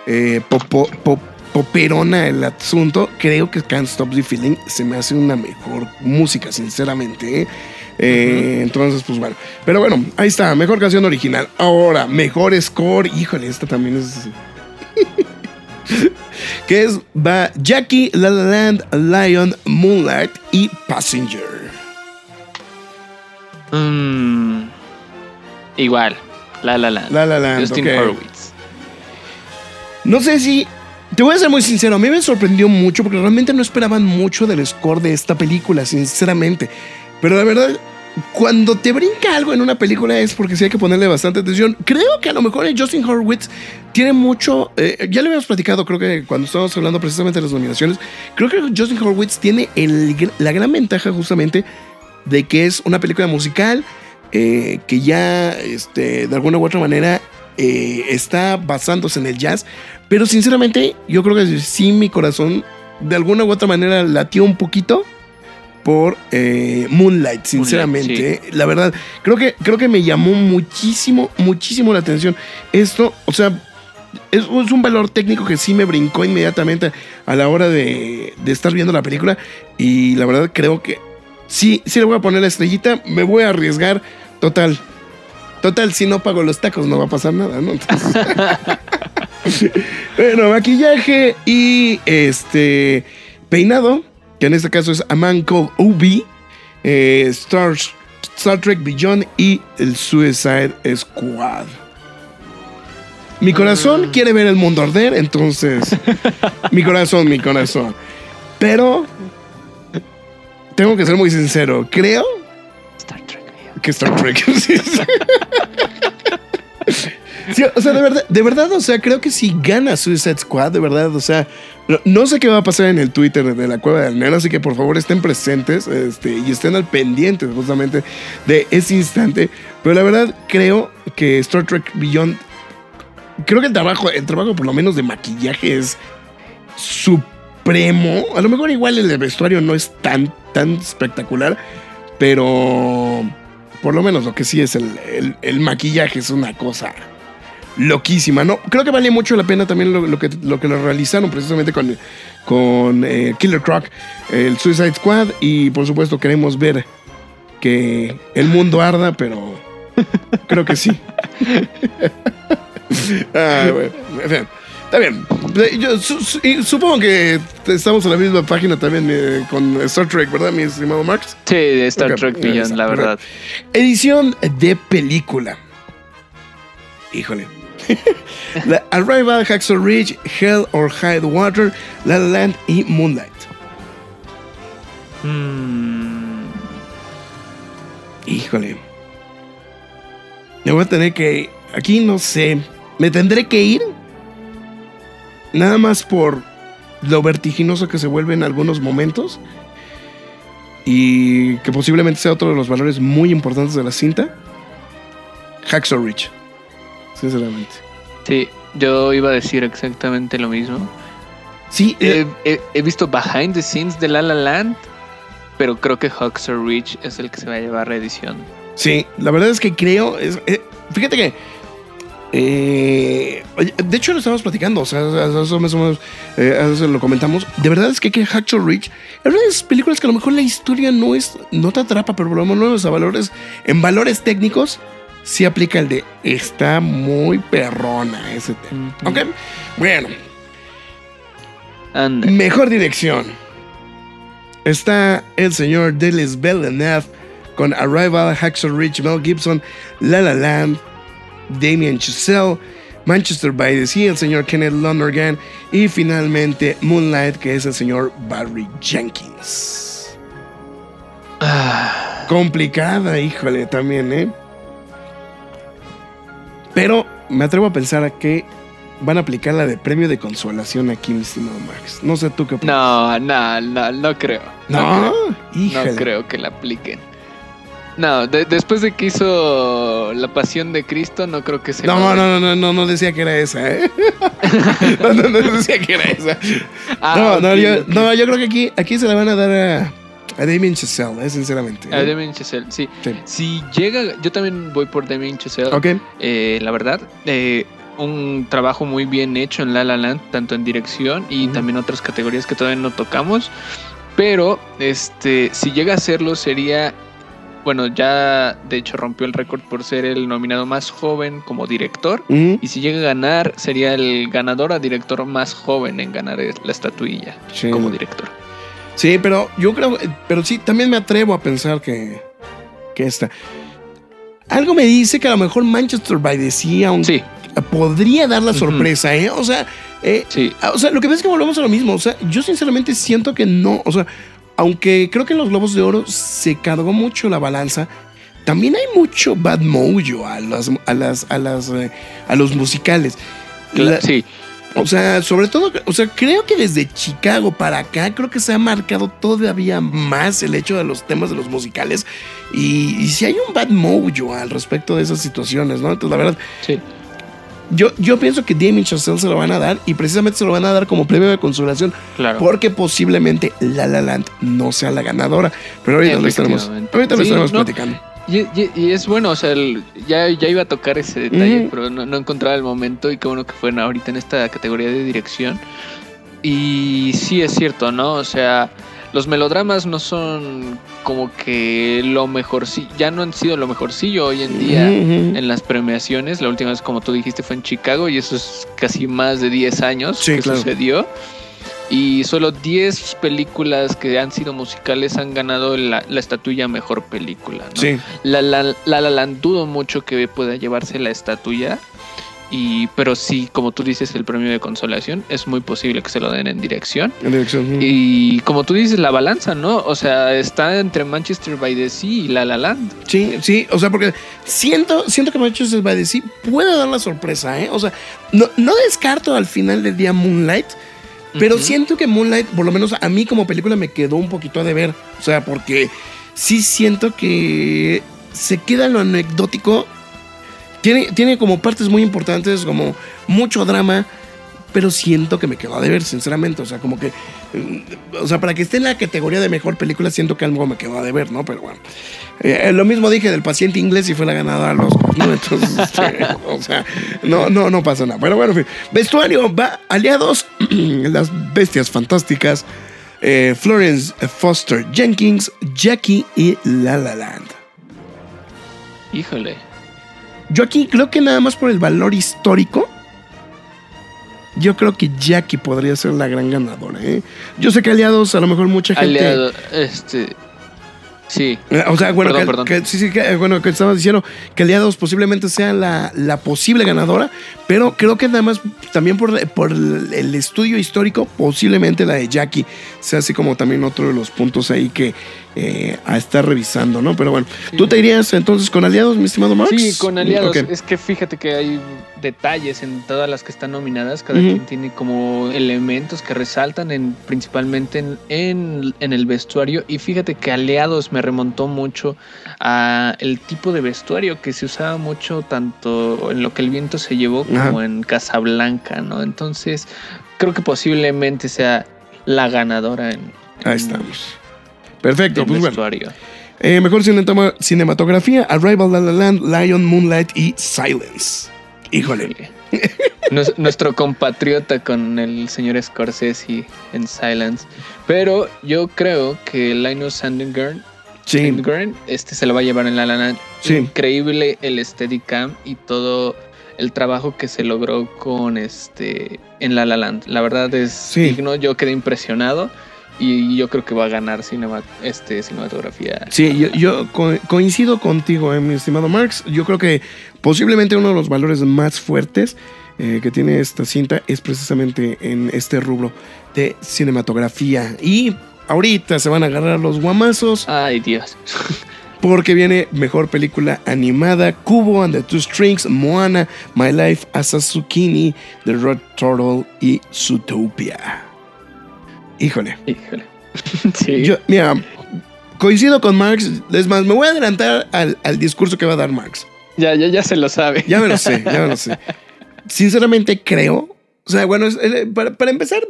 poperona el asunto, creo que Can't Stop the Feeling se me hace una mejor música, sinceramente. Entonces, pues bueno. Pero bueno, ahí está, mejor canción original. Ahora, mejor score. Híjole, esta también es. Que va Jackie, La La Land, Lion, Moonlight y Passenger. Igual, La La Land. La La Land, Justin Hurwitz. No sé si. Te voy a ser muy sincero, a mí me sorprendió mucho porque realmente no esperaban mucho del score de esta película, sinceramente. Pero la verdad, cuando te brinca algo en una película es porque sí hay que ponerle bastante atención. Creo que a lo mejor el Justin Hurwitz tiene mucho. Ya lo habíamos platicado, creo que cuando estábamos hablando precisamente de las nominaciones. Creo que Justin Hurwitz tiene la gran ventaja justamente de que es una película musical que ya de alguna u otra manera está basándose en el jazz. Pero sinceramente, yo creo que sí mi corazón de alguna u otra manera latió un poquito por Moonlight, sinceramente. Sí. La verdad, creo que me llamó muchísimo la atención. Esto, o sea, es un valor técnico que sí me brincó inmediatamente a la hora de estar viendo la película. Y la verdad creo que sí le voy a poner la estrellita. Me voy a arriesgar. Total, si no pago los tacos no va a pasar nada, ¿no? Entonces, bueno, maquillaje y peinado, que en este caso es A Man Called Ove, Star Trek Beyond y el Suicide Squad. Mi corazón quiere ver el mundo arder, entonces mi corazón. Pero tengo que ser muy sincero, creo que Star Trek. Sí, o sea, de verdad, o sea, creo que si gana Suicide Squad, de verdad, o sea, no sé qué va a pasar en el Twitter de la Cueva del Nerd, así que por favor estén presentes y estén al pendiente justamente de ese instante. Pero la verdad, creo que Star Trek Beyond, creo que el trabajo por lo menos de maquillaje es supremo. A lo mejor igual el vestuario no es tan espectacular, pero por lo menos lo que sí es el maquillaje es una cosa loquísima, ¿no? Creo que vale mucho la pena también lo que lo realizaron precisamente con Killer Croc, el Suicide Squad, y por supuesto queremos ver que el mundo arda, pero creo que sí. Bueno, está bien. Yo supongo que estamos en la misma página también con Star Trek, ¿verdad, mi estimado Marx? Sí, de Star Trek Beyond, la verdad. Edición de película. Híjole. La Arrival, Hacksaw Ridge, Hell or High Water, La La Land y Moonlight. Híjole. Me voy a tener que... Aquí no sé. Me tendré que ir. Nada más por lo vertiginoso que se vuelve en algunos momentos. Y que posiblemente sea otro de los valores muy importantes de la cinta. Hacksaw Ridge. Sinceramente. Sí, yo iba a decir exactamente lo mismo. Sí. He visto behind the scenes de La La Land, pero creo que Hacksaw Ridge es el que se va a llevar reedición. Sí, la verdad es que creo... fíjate que... de hecho lo estábamos platicando, o sea, eso más o menos eso lo comentamos. De verdad es que Hacksaw Ridge es una de esas películas que a lo mejor la historia no te atrapa, pero por lo menos en valores técnicos sí aplica el de está muy perrona ese tema. ¿Ok? Bueno. Mejor dirección. Está el señor Denis Villeneuve con Arrival, Hacksaw Ridge, Mel Gibson, La La Land, Damien Chazelle, Manchester by the Sea, el señor Kenneth Lonergan y finalmente Moonlight, que es el señor Barry Jenkins. Complicada, híjole, también, Pero me atrevo a pensar que van a aplicar la de premio de consolación aquí, mi estimado Max. No sé tú qué opinas. No creo. No creo que la apliquen. No, después de que hizo La Pasión de Cristo, no creo que sea. No decía que era esa, no decía que era esa. Yo creo que aquí se la van a dar a Damien Chazelle, sinceramente. A Damien Chazelle, sí. Si llega, yo también voy por Damien Chazelle. Okay. La verdad, un trabajo muy bien hecho en La La Land, tanto en dirección y también otras categorías que todavía no tocamos. Pero si llega a hacerlo sería, bueno, ya de hecho rompió el récord por ser el nominado más joven como director. Y si llega a ganar, sería el ganador a director más joven en ganar la estatuilla como director. Sí, pero yo creo, pero sí, también me atrevo a pensar que esta. Algo me dice que a lo mejor Manchester by the Sea podría dar la sorpresa, O sea, lo que pasa es que volvemos a lo mismo. O sea, yo sinceramente siento que no. O sea, aunque creo que en los Globos de Oro se cargó mucho la balanza, también hay mucho bad mojo a los musicales. Sí. O sea, sobre todo, creo que desde Chicago para acá, creo que se ha marcado todavía más el hecho de los temas de los musicales. Y si hay un bad mojo al respecto de esas situaciones, ¿no? Entonces, la verdad, sí. Yo pienso que Damien Chazelle se lo van a dar y precisamente se lo van a dar como premio de consolación. Claro. Porque posiblemente La La Land no sea la ganadora. Pero ahorita lo estaremos platicando. Y es bueno, o sea, ya iba a tocar ese detalle, pero no encontraba el momento y qué bueno que fue ahorita en esta categoría de dirección. Y sí es cierto, ¿no? O sea, los melodramas no son como que lo mejorcillo, ya no han sido lo mejorcillo hoy en día en las premiaciones. La última vez, como tú dijiste, fue en Chicago y eso es casi más de 10 años que sucedió. Y solo 10 películas que han sido musicales han ganado la estatuilla mejor película, ¿no? Sí. La La Land dudo mucho que pueda llevarse la estatuilla. Pero sí, como tú dices, el premio de consolación es muy posible que se lo den en dirección. Y como tú dices, la balanza, ¿no? O sea, está entre Manchester by the Sea y La La Land. Sí, o sea, porque siento que Manchester by the Sea puede dar la sorpresa, O sea, no descarto al final del día Moonlight, pero siento que Moonlight, por lo menos a mí como película, me quedó un poquito a deber. O sea, porque sí siento que se queda en lo anecdótico. Tiene como partes muy importantes, como mucho drama, pero siento que me quedó a deber, sinceramente. O sea, como que, para que esté en la categoría de mejor película, siento que algo me quedó a deber, ¿no? Pero bueno, lo mismo dije del Paciente Inglés y fue la ganadora a los, ¿no? Entonces, o sea, no pasa nada. Pero bueno, en fin. Vestuario va aliados, las bestias fantásticas, Florence Foster Jenkins, Jackie y La La Land. Híjole. Yo aquí creo que nada más por el valor histórico, yo creo que Jackie podría ser la gran ganadora, Yo sé que aliados, a lo mejor mucha gente... Sí. O sea, bueno, perdón. Que estaba diciendo que aliados posiblemente sea la posible ganadora, pero creo que nada más también por el estudio histórico, posiblemente la de Jackie sea así como también otro de los puntos ahí que a estar revisando, ¿no? Pero bueno, ¿tú te irías entonces con Aliados, mi estimado Marx? Sí, con Aliados. Okay. Es que fíjate que hay detalles en todas las que están nominadas. Cada quien tiene como elementos que resaltan principalmente en el vestuario. Y fíjate que Aliados me remontó mucho a el tipo de vestuario que se usaba mucho tanto en Lo que el viento se llevó como en Casablanca, ¿no? Entonces, creo que posiblemente sea la ganadora Ahí estamos. Perfecto, pues vestuario. Bueno. Mejor cinematografía, Arrival, La La Land, Lion, Moonlight y Silence. Híjole. Nuestro compatriota con el señor Scorsese en Silence. Pero yo creo que Linus Sandgren se lo va a llevar en La La Land. Sí. Increíble el Steadicam y todo el trabajo que se logró con en La La Land. La verdad es digno, yo quedé impresionado. Y yo creo que va a ganar cinematografía. Sí, yo coincido contigo, mi estimado Marx. Yo creo que posiblemente uno de los valores más fuertes que tiene esta cinta es precisamente en este rubro de cinematografía. Y ahorita se van a agarrar los guamazos. Ay, Dios. Porque viene mejor película animada, Kubo and the Two Strings, Moana, My Life as a Zucchini, The Red Turtle y Zootopia. Híjole. Sí. Yo, mira, coincido con Marx. Es más, me voy a adelantar al discurso que va a dar Marx. Ya se lo sabe. Ya me lo sé. Sinceramente creo, o sea, bueno, para empezar,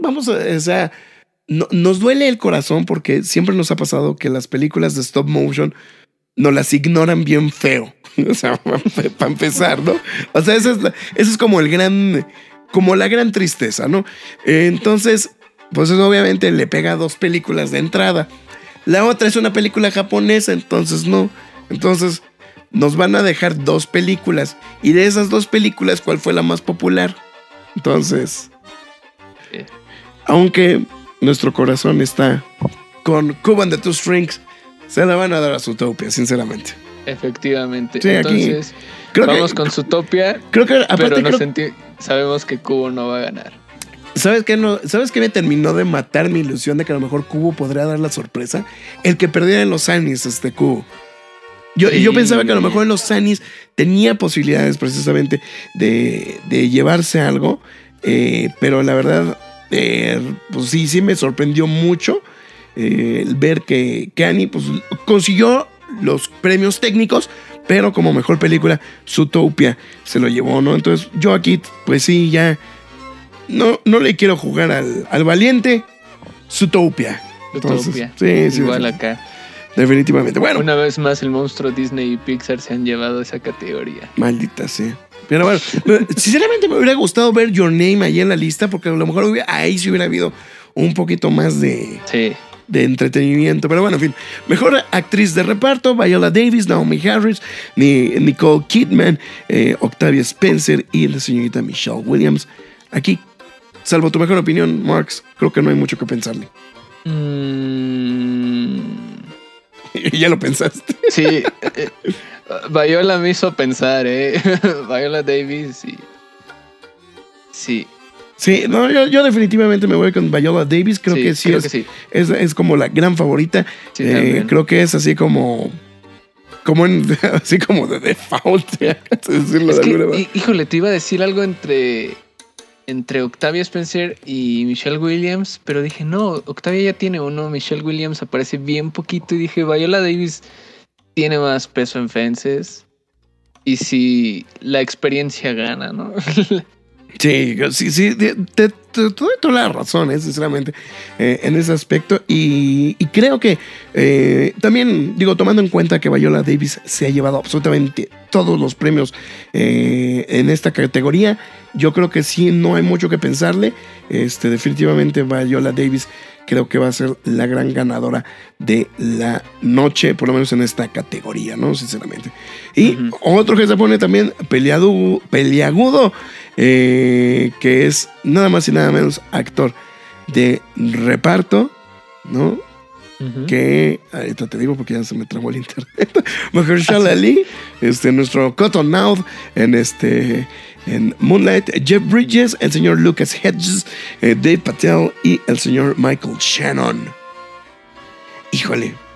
nos duele el corazón porque siempre nos ha pasado que las películas de stop motion nos las ignoran bien feo. O sea, para empezar, ¿no? O sea, eso es como la gran tristeza, ¿no? Entonces, pues eso obviamente le pega a 2 películas de entrada. La otra es una película japonesa, entonces no. Entonces nos van a dejar 2 películas. Y de esas 2 películas, ¿cuál fue la más popular? Entonces, aunque nuestro corazón está con Kubo and the Two Strings, se la van a dar a Zootopia, sinceramente. Efectivamente. Sí, entonces, vamos con Zootopia. Creo que aparte sabemos que Kubo no va a ganar. ¿Sabes qué me terminó de matar mi ilusión de que a lo mejor Kubo podría dar la sorpresa? El que perdiera en los Annies Kubo. Yo pensaba que a lo mejor en los Annies tenía posibilidades precisamente de llevarse algo, pero la verdad, pues sí me sorprendió mucho ver que Annie pues, consiguió los premios técnicos, pero como mejor película, Zootopia se lo llevó, ¿no? Entonces yo aquí, pues sí, ya... No le quiero jugar al valiente. Zootopia. Entonces, sí, igual acá. Definitivamente. Bueno. Una vez más el monstruo Disney y Pixar se han llevado esa categoría. Maldita sea. Pero bueno, sinceramente me hubiera gustado ver Your Name ahí en la lista, porque a lo mejor ahí sí hubiera habido un poquito más de entretenimiento. Pero bueno, en fin. Mejor actriz de reparto, Viola Davis, Naomi Harris, Nicole Kidman, Octavia Spencer y la señorita Michelle Williams. Aquí, salvo tu mejor opinión, Marx, creo que no hay mucho que pensarle. Ya lo pensaste. Sí, Viola me hizo pensar, Viola Davis, sí. Sí, no, yo definitivamente me voy con Viola Davis. Creo que sí. Es como la gran favorita. Sí, creo que es así como así como de default. Decirlo de alguna manera. Híjole, te iba a decir algo entre Octavia Spencer y Michelle Williams, pero dije, no, Octavia ya tiene uno, Michelle Williams aparece bien poquito, y dije, Viola Davis tiene más peso en Fences, y si la experiencia gana, ¿no? Sí, te doy toda la razón, sinceramente, en ese aspecto. Y creo que también, tomando en cuenta que Viola Davis se ha llevado absolutamente todos los premios en esta categoría, yo creo que sí, no hay mucho que pensarle. Definitivamente Viola Davis creo que va a ser la gran ganadora de la noche, por lo menos en esta categoría, ¿no? Sinceramente. Y otro que se pone también peliagudo, que es nada más y nada menos actor de reparto, ¿no? Que ahorita te digo porque ya se me trabó el internet. Mahershala Ali, nuestro Cottonmouth en Moonlight, Jeff Bridges, el señor Lucas Hedges, Dave Patel y el señor Michael Shannon. Híjole.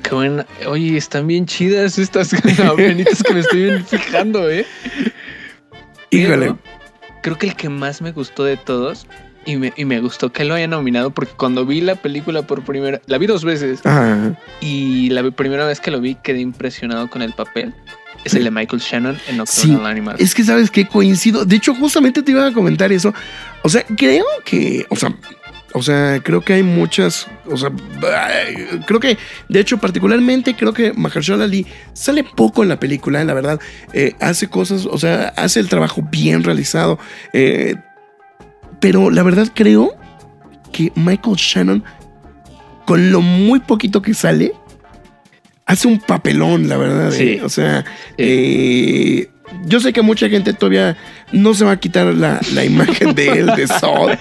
Qué buena. Oye, están bien chidas estas apenitas que me estoy fijando, Híjole. Pero creo que el que más me gustó de todos, y me gustó que lo hayan nominado, porque cuando vi la película la vi 2 veces. Ajá. Y la primera vez que lo vi quedé impresionado con el papel. Es el de Michael Shannon en Nocturnal Animals. Es que sabes que coincido. De hecho, justamente te iba a comentar eso. O sea, creo que... O sea, creo que hay muchas... O sea, creo que... De hecho, particularmente creo que Mahershala Ali sale poco en la película, la verdad. Hace cosas... O sea, hace el trabajo bien realizado. Pero la verdad creo que Michael Shannon, con lo muy poquito que sale, hace un papelón, la verdad. Sí. O sea, yo sé que mucha gente todavía no se va a quitar la imagen de él, de Saul.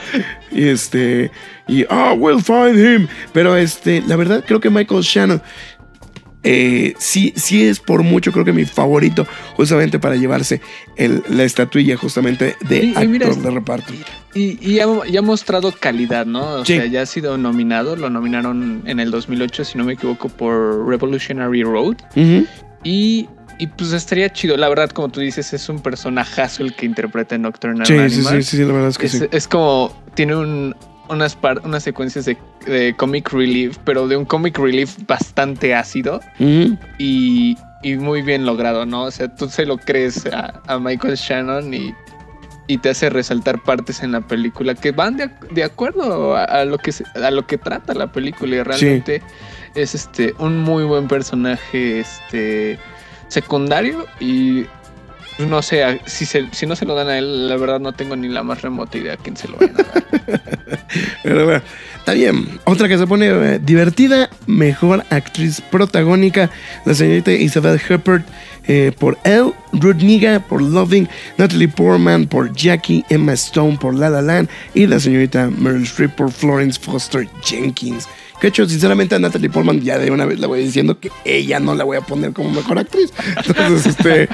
We'll find him. Pero la verdad creo que Michael Shannon sí es por mucho, creo que mi favorito, justamente para llevarse la estatuilla justamente de actor de reparto. Y ya ha mostrado calidad, ¿no? O Sí. sea, ya ha sido nominado. Lo nominaron en el 2008, si no me equivoco, por Revolutionary Road. Uh-huh. Y pues estaría chido. La verdad, como tú dices, es un personajazo el que interpreta en Nocturnal Animals. Sí, la verdad es que sí. Es como... Tiene unas secuencias de comic relief, pero de un comic relief bastante ácido. Uh-huh. Y muy bien logrado, ¿no? O sea, tú se lo crees a Michael Shannon y te hace resaltar partes en la película que van de acuerdo a lo que trata la película, y realmente es un muy buen personaje secundario. Y no sé, si no se lo dan a él, la verdad no tengo ni la más remota idea a quién se lo van a dar. Pero bueno, está bien. Otra que se pone divertida, mejor actriz protagónica, la señorita Isabelle Huppert por Elle, Ruth Negga por Loving, Natalie Portman por Jackie, Emma Stone por La La Land y la señorita Meryl Streep por Florence Foster Jenkins. Que hecho, sinceramente, a Natalie Portman ya de una vez le voy diciendo que ella no la voy a poner como mejor actriz. Entonces,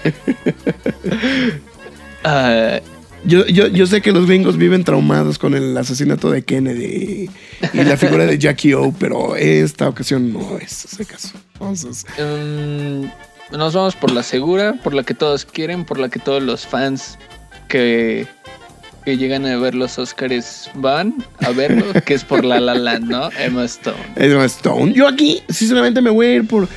Yo sé que los gringos viven traumados con el asesinato de Kennedy y la figura de Jackie O, pero esta ocasión no es ese caso. Entonces, nos vamos por la segura, por la que todos quieren, por la que todos los fans que llegan a ver los Oscars van a verlo, que es por La La Land, ¿no? Emma Stone. Yo aquí, sinceramente, me voy a ir por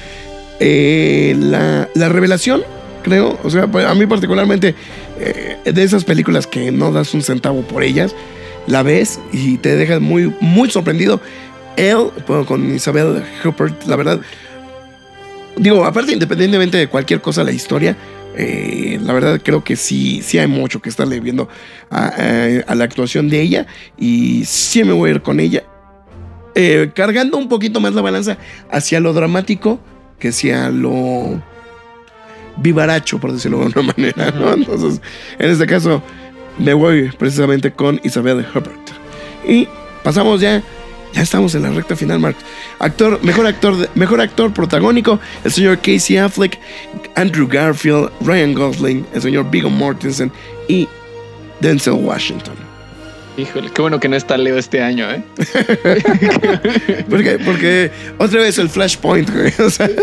la revelación, creo. O sea, a mí particularmente, de esas películas que no das un centavo por ellas, la ves y te dejas muy, muy sorprendido. Con Isabelle Huppert, la verdad, digo, aparte, independientemente de cualquier cosa, la historia, la verdad creo que sí hay mucho que estarle viendo a la actuación de ella, y sí me voy a ir con ella, cargando un poquito más la balanza hacia lo dramático que hacia lo vivaracho, por decirlo de alguna manera, ¿no? Entonces, en este caso me voy precisamente con Isabelle Huppert. Y pasamos ya estamos en la recta final, Mark. Mejor actor protagónico, el señor Casey Affleck, Andrew Garfield, Ryan Gosling, el señor Viggo Mortensen y Denzel Washington. Híjole, qué bueno que no está Leo este año, ¿eh? Porque otra vez el Flashpoint, güey. O sea.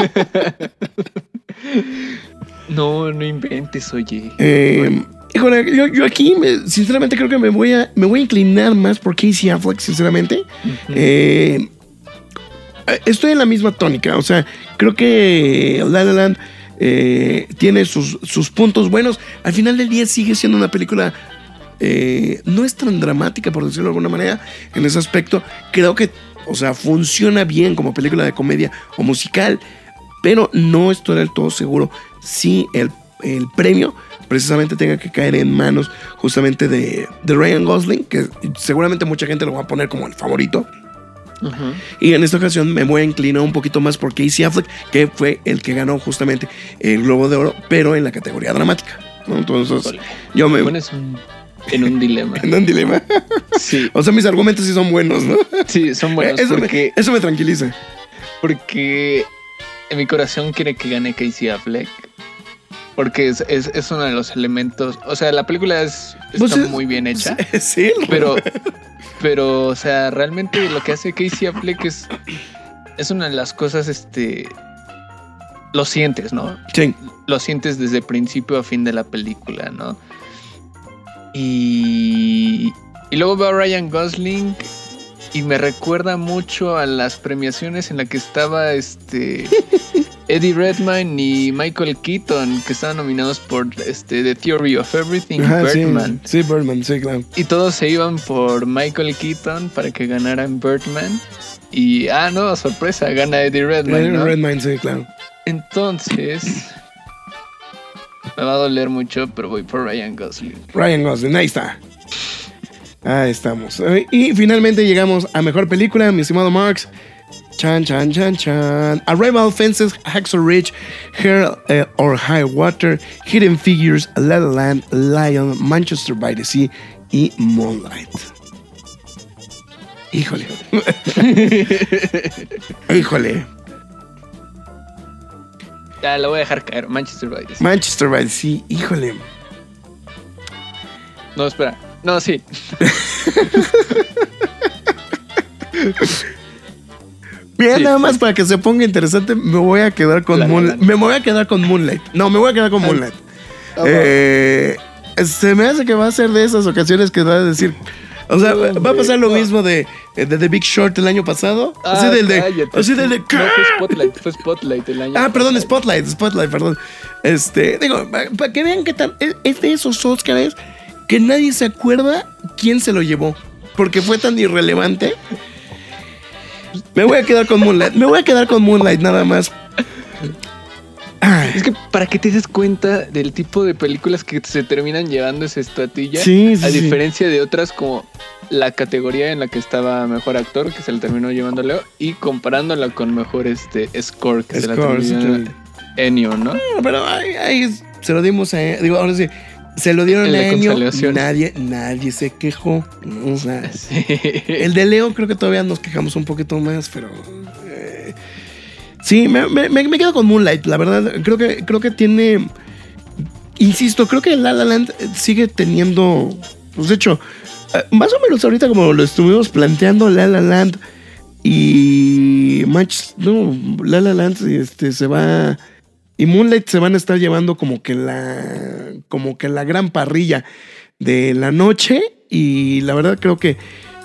No inventes, oye. Híjole, yo aquí, sinceramente, creo que me voy a inclinar más por Casey Affleck, sinceramente. Uh-huh. Estoy en la misma tónica. O sea, creo que La La Land tiene sus puntos buenos. Al final del día sigue siendo una película... no es tan dramática, por decirlo de alguna manera, en ese aspecto. Creo que, o sea, funciona bien como película de comedia o musical, pero no estoy del todo seguro si el premio precisamente tenga que caer en manos justamente de Ryan Gosling, que seguramente mucha gente lo va a poner como el favorito. Uh-huh. Y en esta ocasión me voy a inclinar un poquito más por Casey Affleck, que fue el que ganó justamente el Globo de Oro, pero en la categoría dramática, ¿no? Entonces, yo me pones en un dilema. En un dilema. Sí. O sea, mis argumentos sí son buenos, ¿no? Sí, son buenos. Eso me tranquiliza. Porque en mi corazón quiere que gane Casey Affleck. Porque es uno de los elementos. O sea, la película está muy bien hecha. Sí, pero, o sea, realmente lo que hace Casey Affleck es es una de las cosas, lo sientes, ¿no? Sí. Lo sientes desde principio a fin de la película, ¿no? Y luego veo a Ryan Gosling y me recuerda mucho a las premiaciones en las que estaba Eddie Redmayne y Michael Keaton, que estaban nominados por The Theory of Everything, Birdman. Sí, Birdman, sí, claro. Y todos se iban por Michael Keaton para que ganaran Birdman. Y, no, sorpresa, gana Eddie Redmayne, ¿no? Redmayne, sí, claro. Entonces, me va a doler mucho, pero voy por Ryan Gosling. Ryan Gosling, ahí está. Ahí estamos. Y finalmente llegamos a mejor película, mi estimado Marx. Chan. Arrival, Fences, Hacksaw Ridge, Hell or High Water, Hidden Figures, La La Land, Lion, Manchester by the Sea y Moonlight. Híjole. Ya, lo voy a dejar caer. Manchester by the Sea. Manchester by the Sea, híjole. No, espera. No, sí. Mira, sí, nada más para que se ponga interesante, me voy a quedar con Moonlight. Me voy a quedar con Moonlight. No, me voy a quedar con Moonlight. Se me hace que va a ser de esas ocasiones que va a decir... O sea, va a pasar lo mismo de The Big Short el año pasado. Así del de... No, fue Spotlight el año pasado. Perdón, Spotlight, perdón. Digo, para que vean qué tal... Es de esos Oscars que nadie se acuerda quién se lo llevó. Porque fue tan irrelevante. Me voy a quedar con Moonlight nada más. Es que para que te des cuenta del tipo de películas que se terminan llevando esa estatuilla, a diferencia de otras como la categoría en la que estaba mejor actor, que se le terminó llevando Leo, y comparándola con mejor score, que se la terminó Ennio, ¿no? Pero ahí se lo dimos a... Digo, ahora sí, se lo dieron a Ennio, nadie se quejó. O sea, sí. El de Leo creo que todavía nos quejamos un poquito más, pero... Sí, me quedo con Moonlight, la verdad. Creo que tiene... Insisto, creo que La La Land sigue teniendo... Pues de hecho, más o menos ahorita como lo estuvimos planteando, La La Land y... La La Land se va... Y Moonlight se van a estar llevando como que la gran parrilla de la noche. Y la verdad creo que...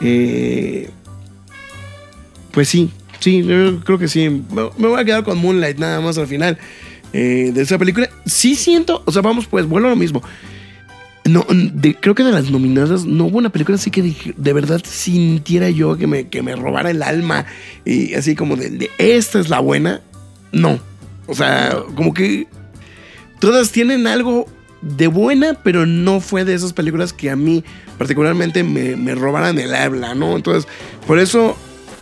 pues sí, yo creo que sí. Me voy a quedar con Moonlight nada más al final de esa película. Sí siento, o sea, vamos pues, vuelvo a lo mismo. No, creo que de las nominadas no hubo una película así que de verdad sintiera yo que me robara el alma. Y así como de esta es la buena. No. O sea, como que todas tienen algo de buena, pero no fue de esas películas que a mí particularmente me robaran el habla, ¿no? Entonces, por eso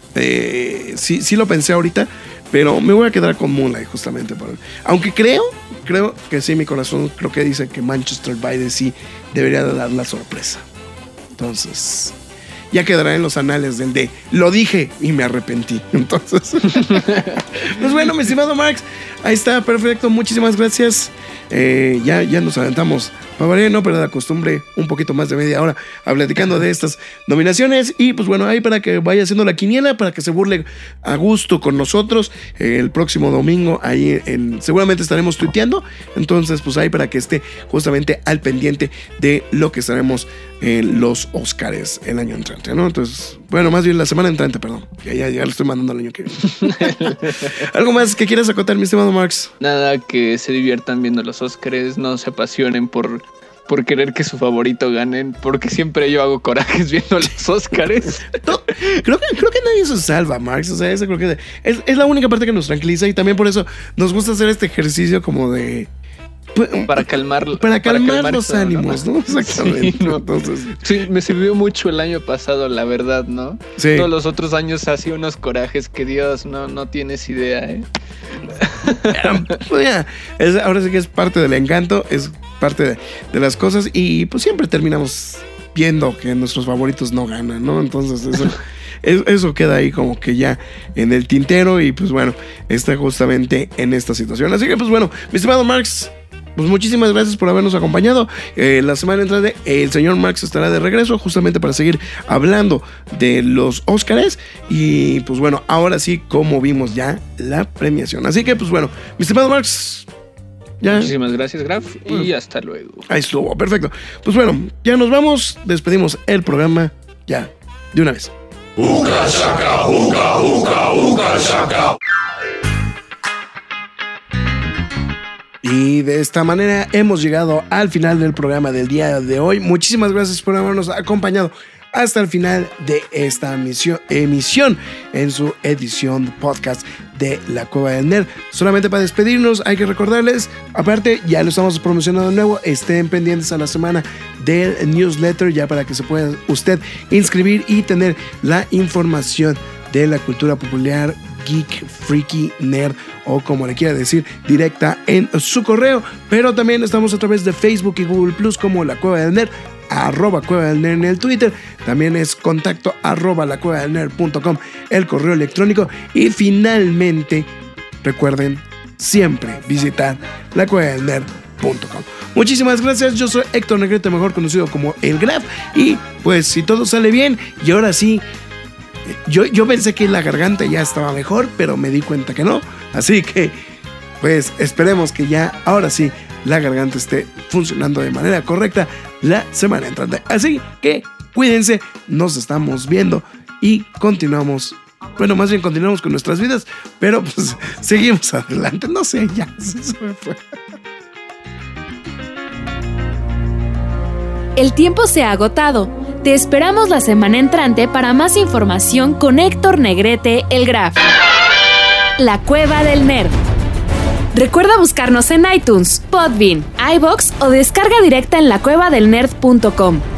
sí lo pensé ahorita, pero me voy a quedar con Moonlight justamente. Aunque creo que sí, mi corazón creo que dice que Manchester by the Sea debería de dar la sorpresa. Entonces... ya quedará en los anales del de lo dije y me arrepentí. Entonces, pues bueno, mi estimado Marx, ahí está, perfecto, muchísimas gracias. Ya nos aventamos, no, pero la costumbre, un poquito más de media hora platicando de estas nominaciones. Y pues bueno, ahí para que vaya haciendo la quiniela, para que se burle a gusto con nosotros el próximo domingo. Ahí seguramente estaremos tuiteando. Entonces, pues ahí para que esté justamente al pendiente de lo que estaremos en los Oscars el año entrante, ¿no? Entonces, bueno, más bien la semana entrante, perdón. Ya lo estoy mandando al año que viene. ¿Algo más que quieras acotar, mi estimado Marx? Nada, que se diviertan viendo los Oscars, no se apasionen por querer que su favorito ganen, porque siempre yo hago corajes viendo los Oscars. No, creo que nadie se salva, Marx. O sea, eso creo que es la única parte que nos tranquiliza, y también por eso nos gusta hacer este ejercicio como de... Para calmar los ánimos, ¿no? Exactamente. Sí, no. Entonces, sí, me sirvió mucho el año pasado, la verdad, ¿no? Sí. Todos los otros años hacía unos corajes que Dios, no tienes idea, ¿eh? Pues ya, ahora sí que es parte del encanto, es parte de las cosas, y pues siempre terminamos viendo que nuestros favoritos no ganan, ¿no? Entonces eso queda ahí como que ya en el tintero, y pues bueno, está justamente en esta situación. Así que pues bueno, mi estimado Marx, pues muchísimas gracias por habernos acompañado. La semana entrante el señor Marx estará de regreso justamente para seguir hablando de los Óscares. Y pues bueno, ahora sí, como vimos ya la premiación. Así que pues bueno, mi estimado Marx, ya. Muchísimas gracias, Graf, y hasta luego. Ahí estuvo, perfecto. Pues bueno, ya nos vamos, despedimos el programa ya, de una vez. Uka shaka, uka shaka. Y de esta manera hemos llegado al final del programa del día de hoy. Muchísimas gracias por habernos acompañado hasta el final de esta emisión en su edición de podcast de La Cueva del Nerd. Solamente para despedirnos hay que recordarles, aparte ya lo estamos promocionando de nuevo, estén pendientes a la semana del newsletter ya para que se pueda usted inscribir y tener la información de la cultura popular, geek, freaky, nerd o como le quiera decir, directa en su correo. Pero también estamos a través de Facebook y Google Plus como La Cueva del Nerd, @Cueva del Nerd en el Twitter. También es contacto @lacuevadelnerd.com el correo electrónico. Y finalmente recuerden siempre visitar lacuevadelnerd.com. Muchísimas gracias, yo soy Héctor Negrete, mejor conocido como El Graf. Y pues si todo sale bien, y ahora sí, yo pensé que la garganta ya estaba mejor, pero me di cuenta que no. Así que pues esperemos que ya ahora sí la garganta esté funcionando de manera correcta la semana entrante. Así que cuídense, nos estamos viendo y continuamos. Bueno, más bien continuamos con nuestras vidas, pero pues seguimos adelante. No sé, ya se me fue. El tiempo se ha agotado. Te esperamos la semana entrante para más información con Héctor Negrete, el Graf. La Cueva del Nerd. Recuerda buscarnos en iTunes, Podbean, iVoox o descarga directa en lacuevadelnerd.com.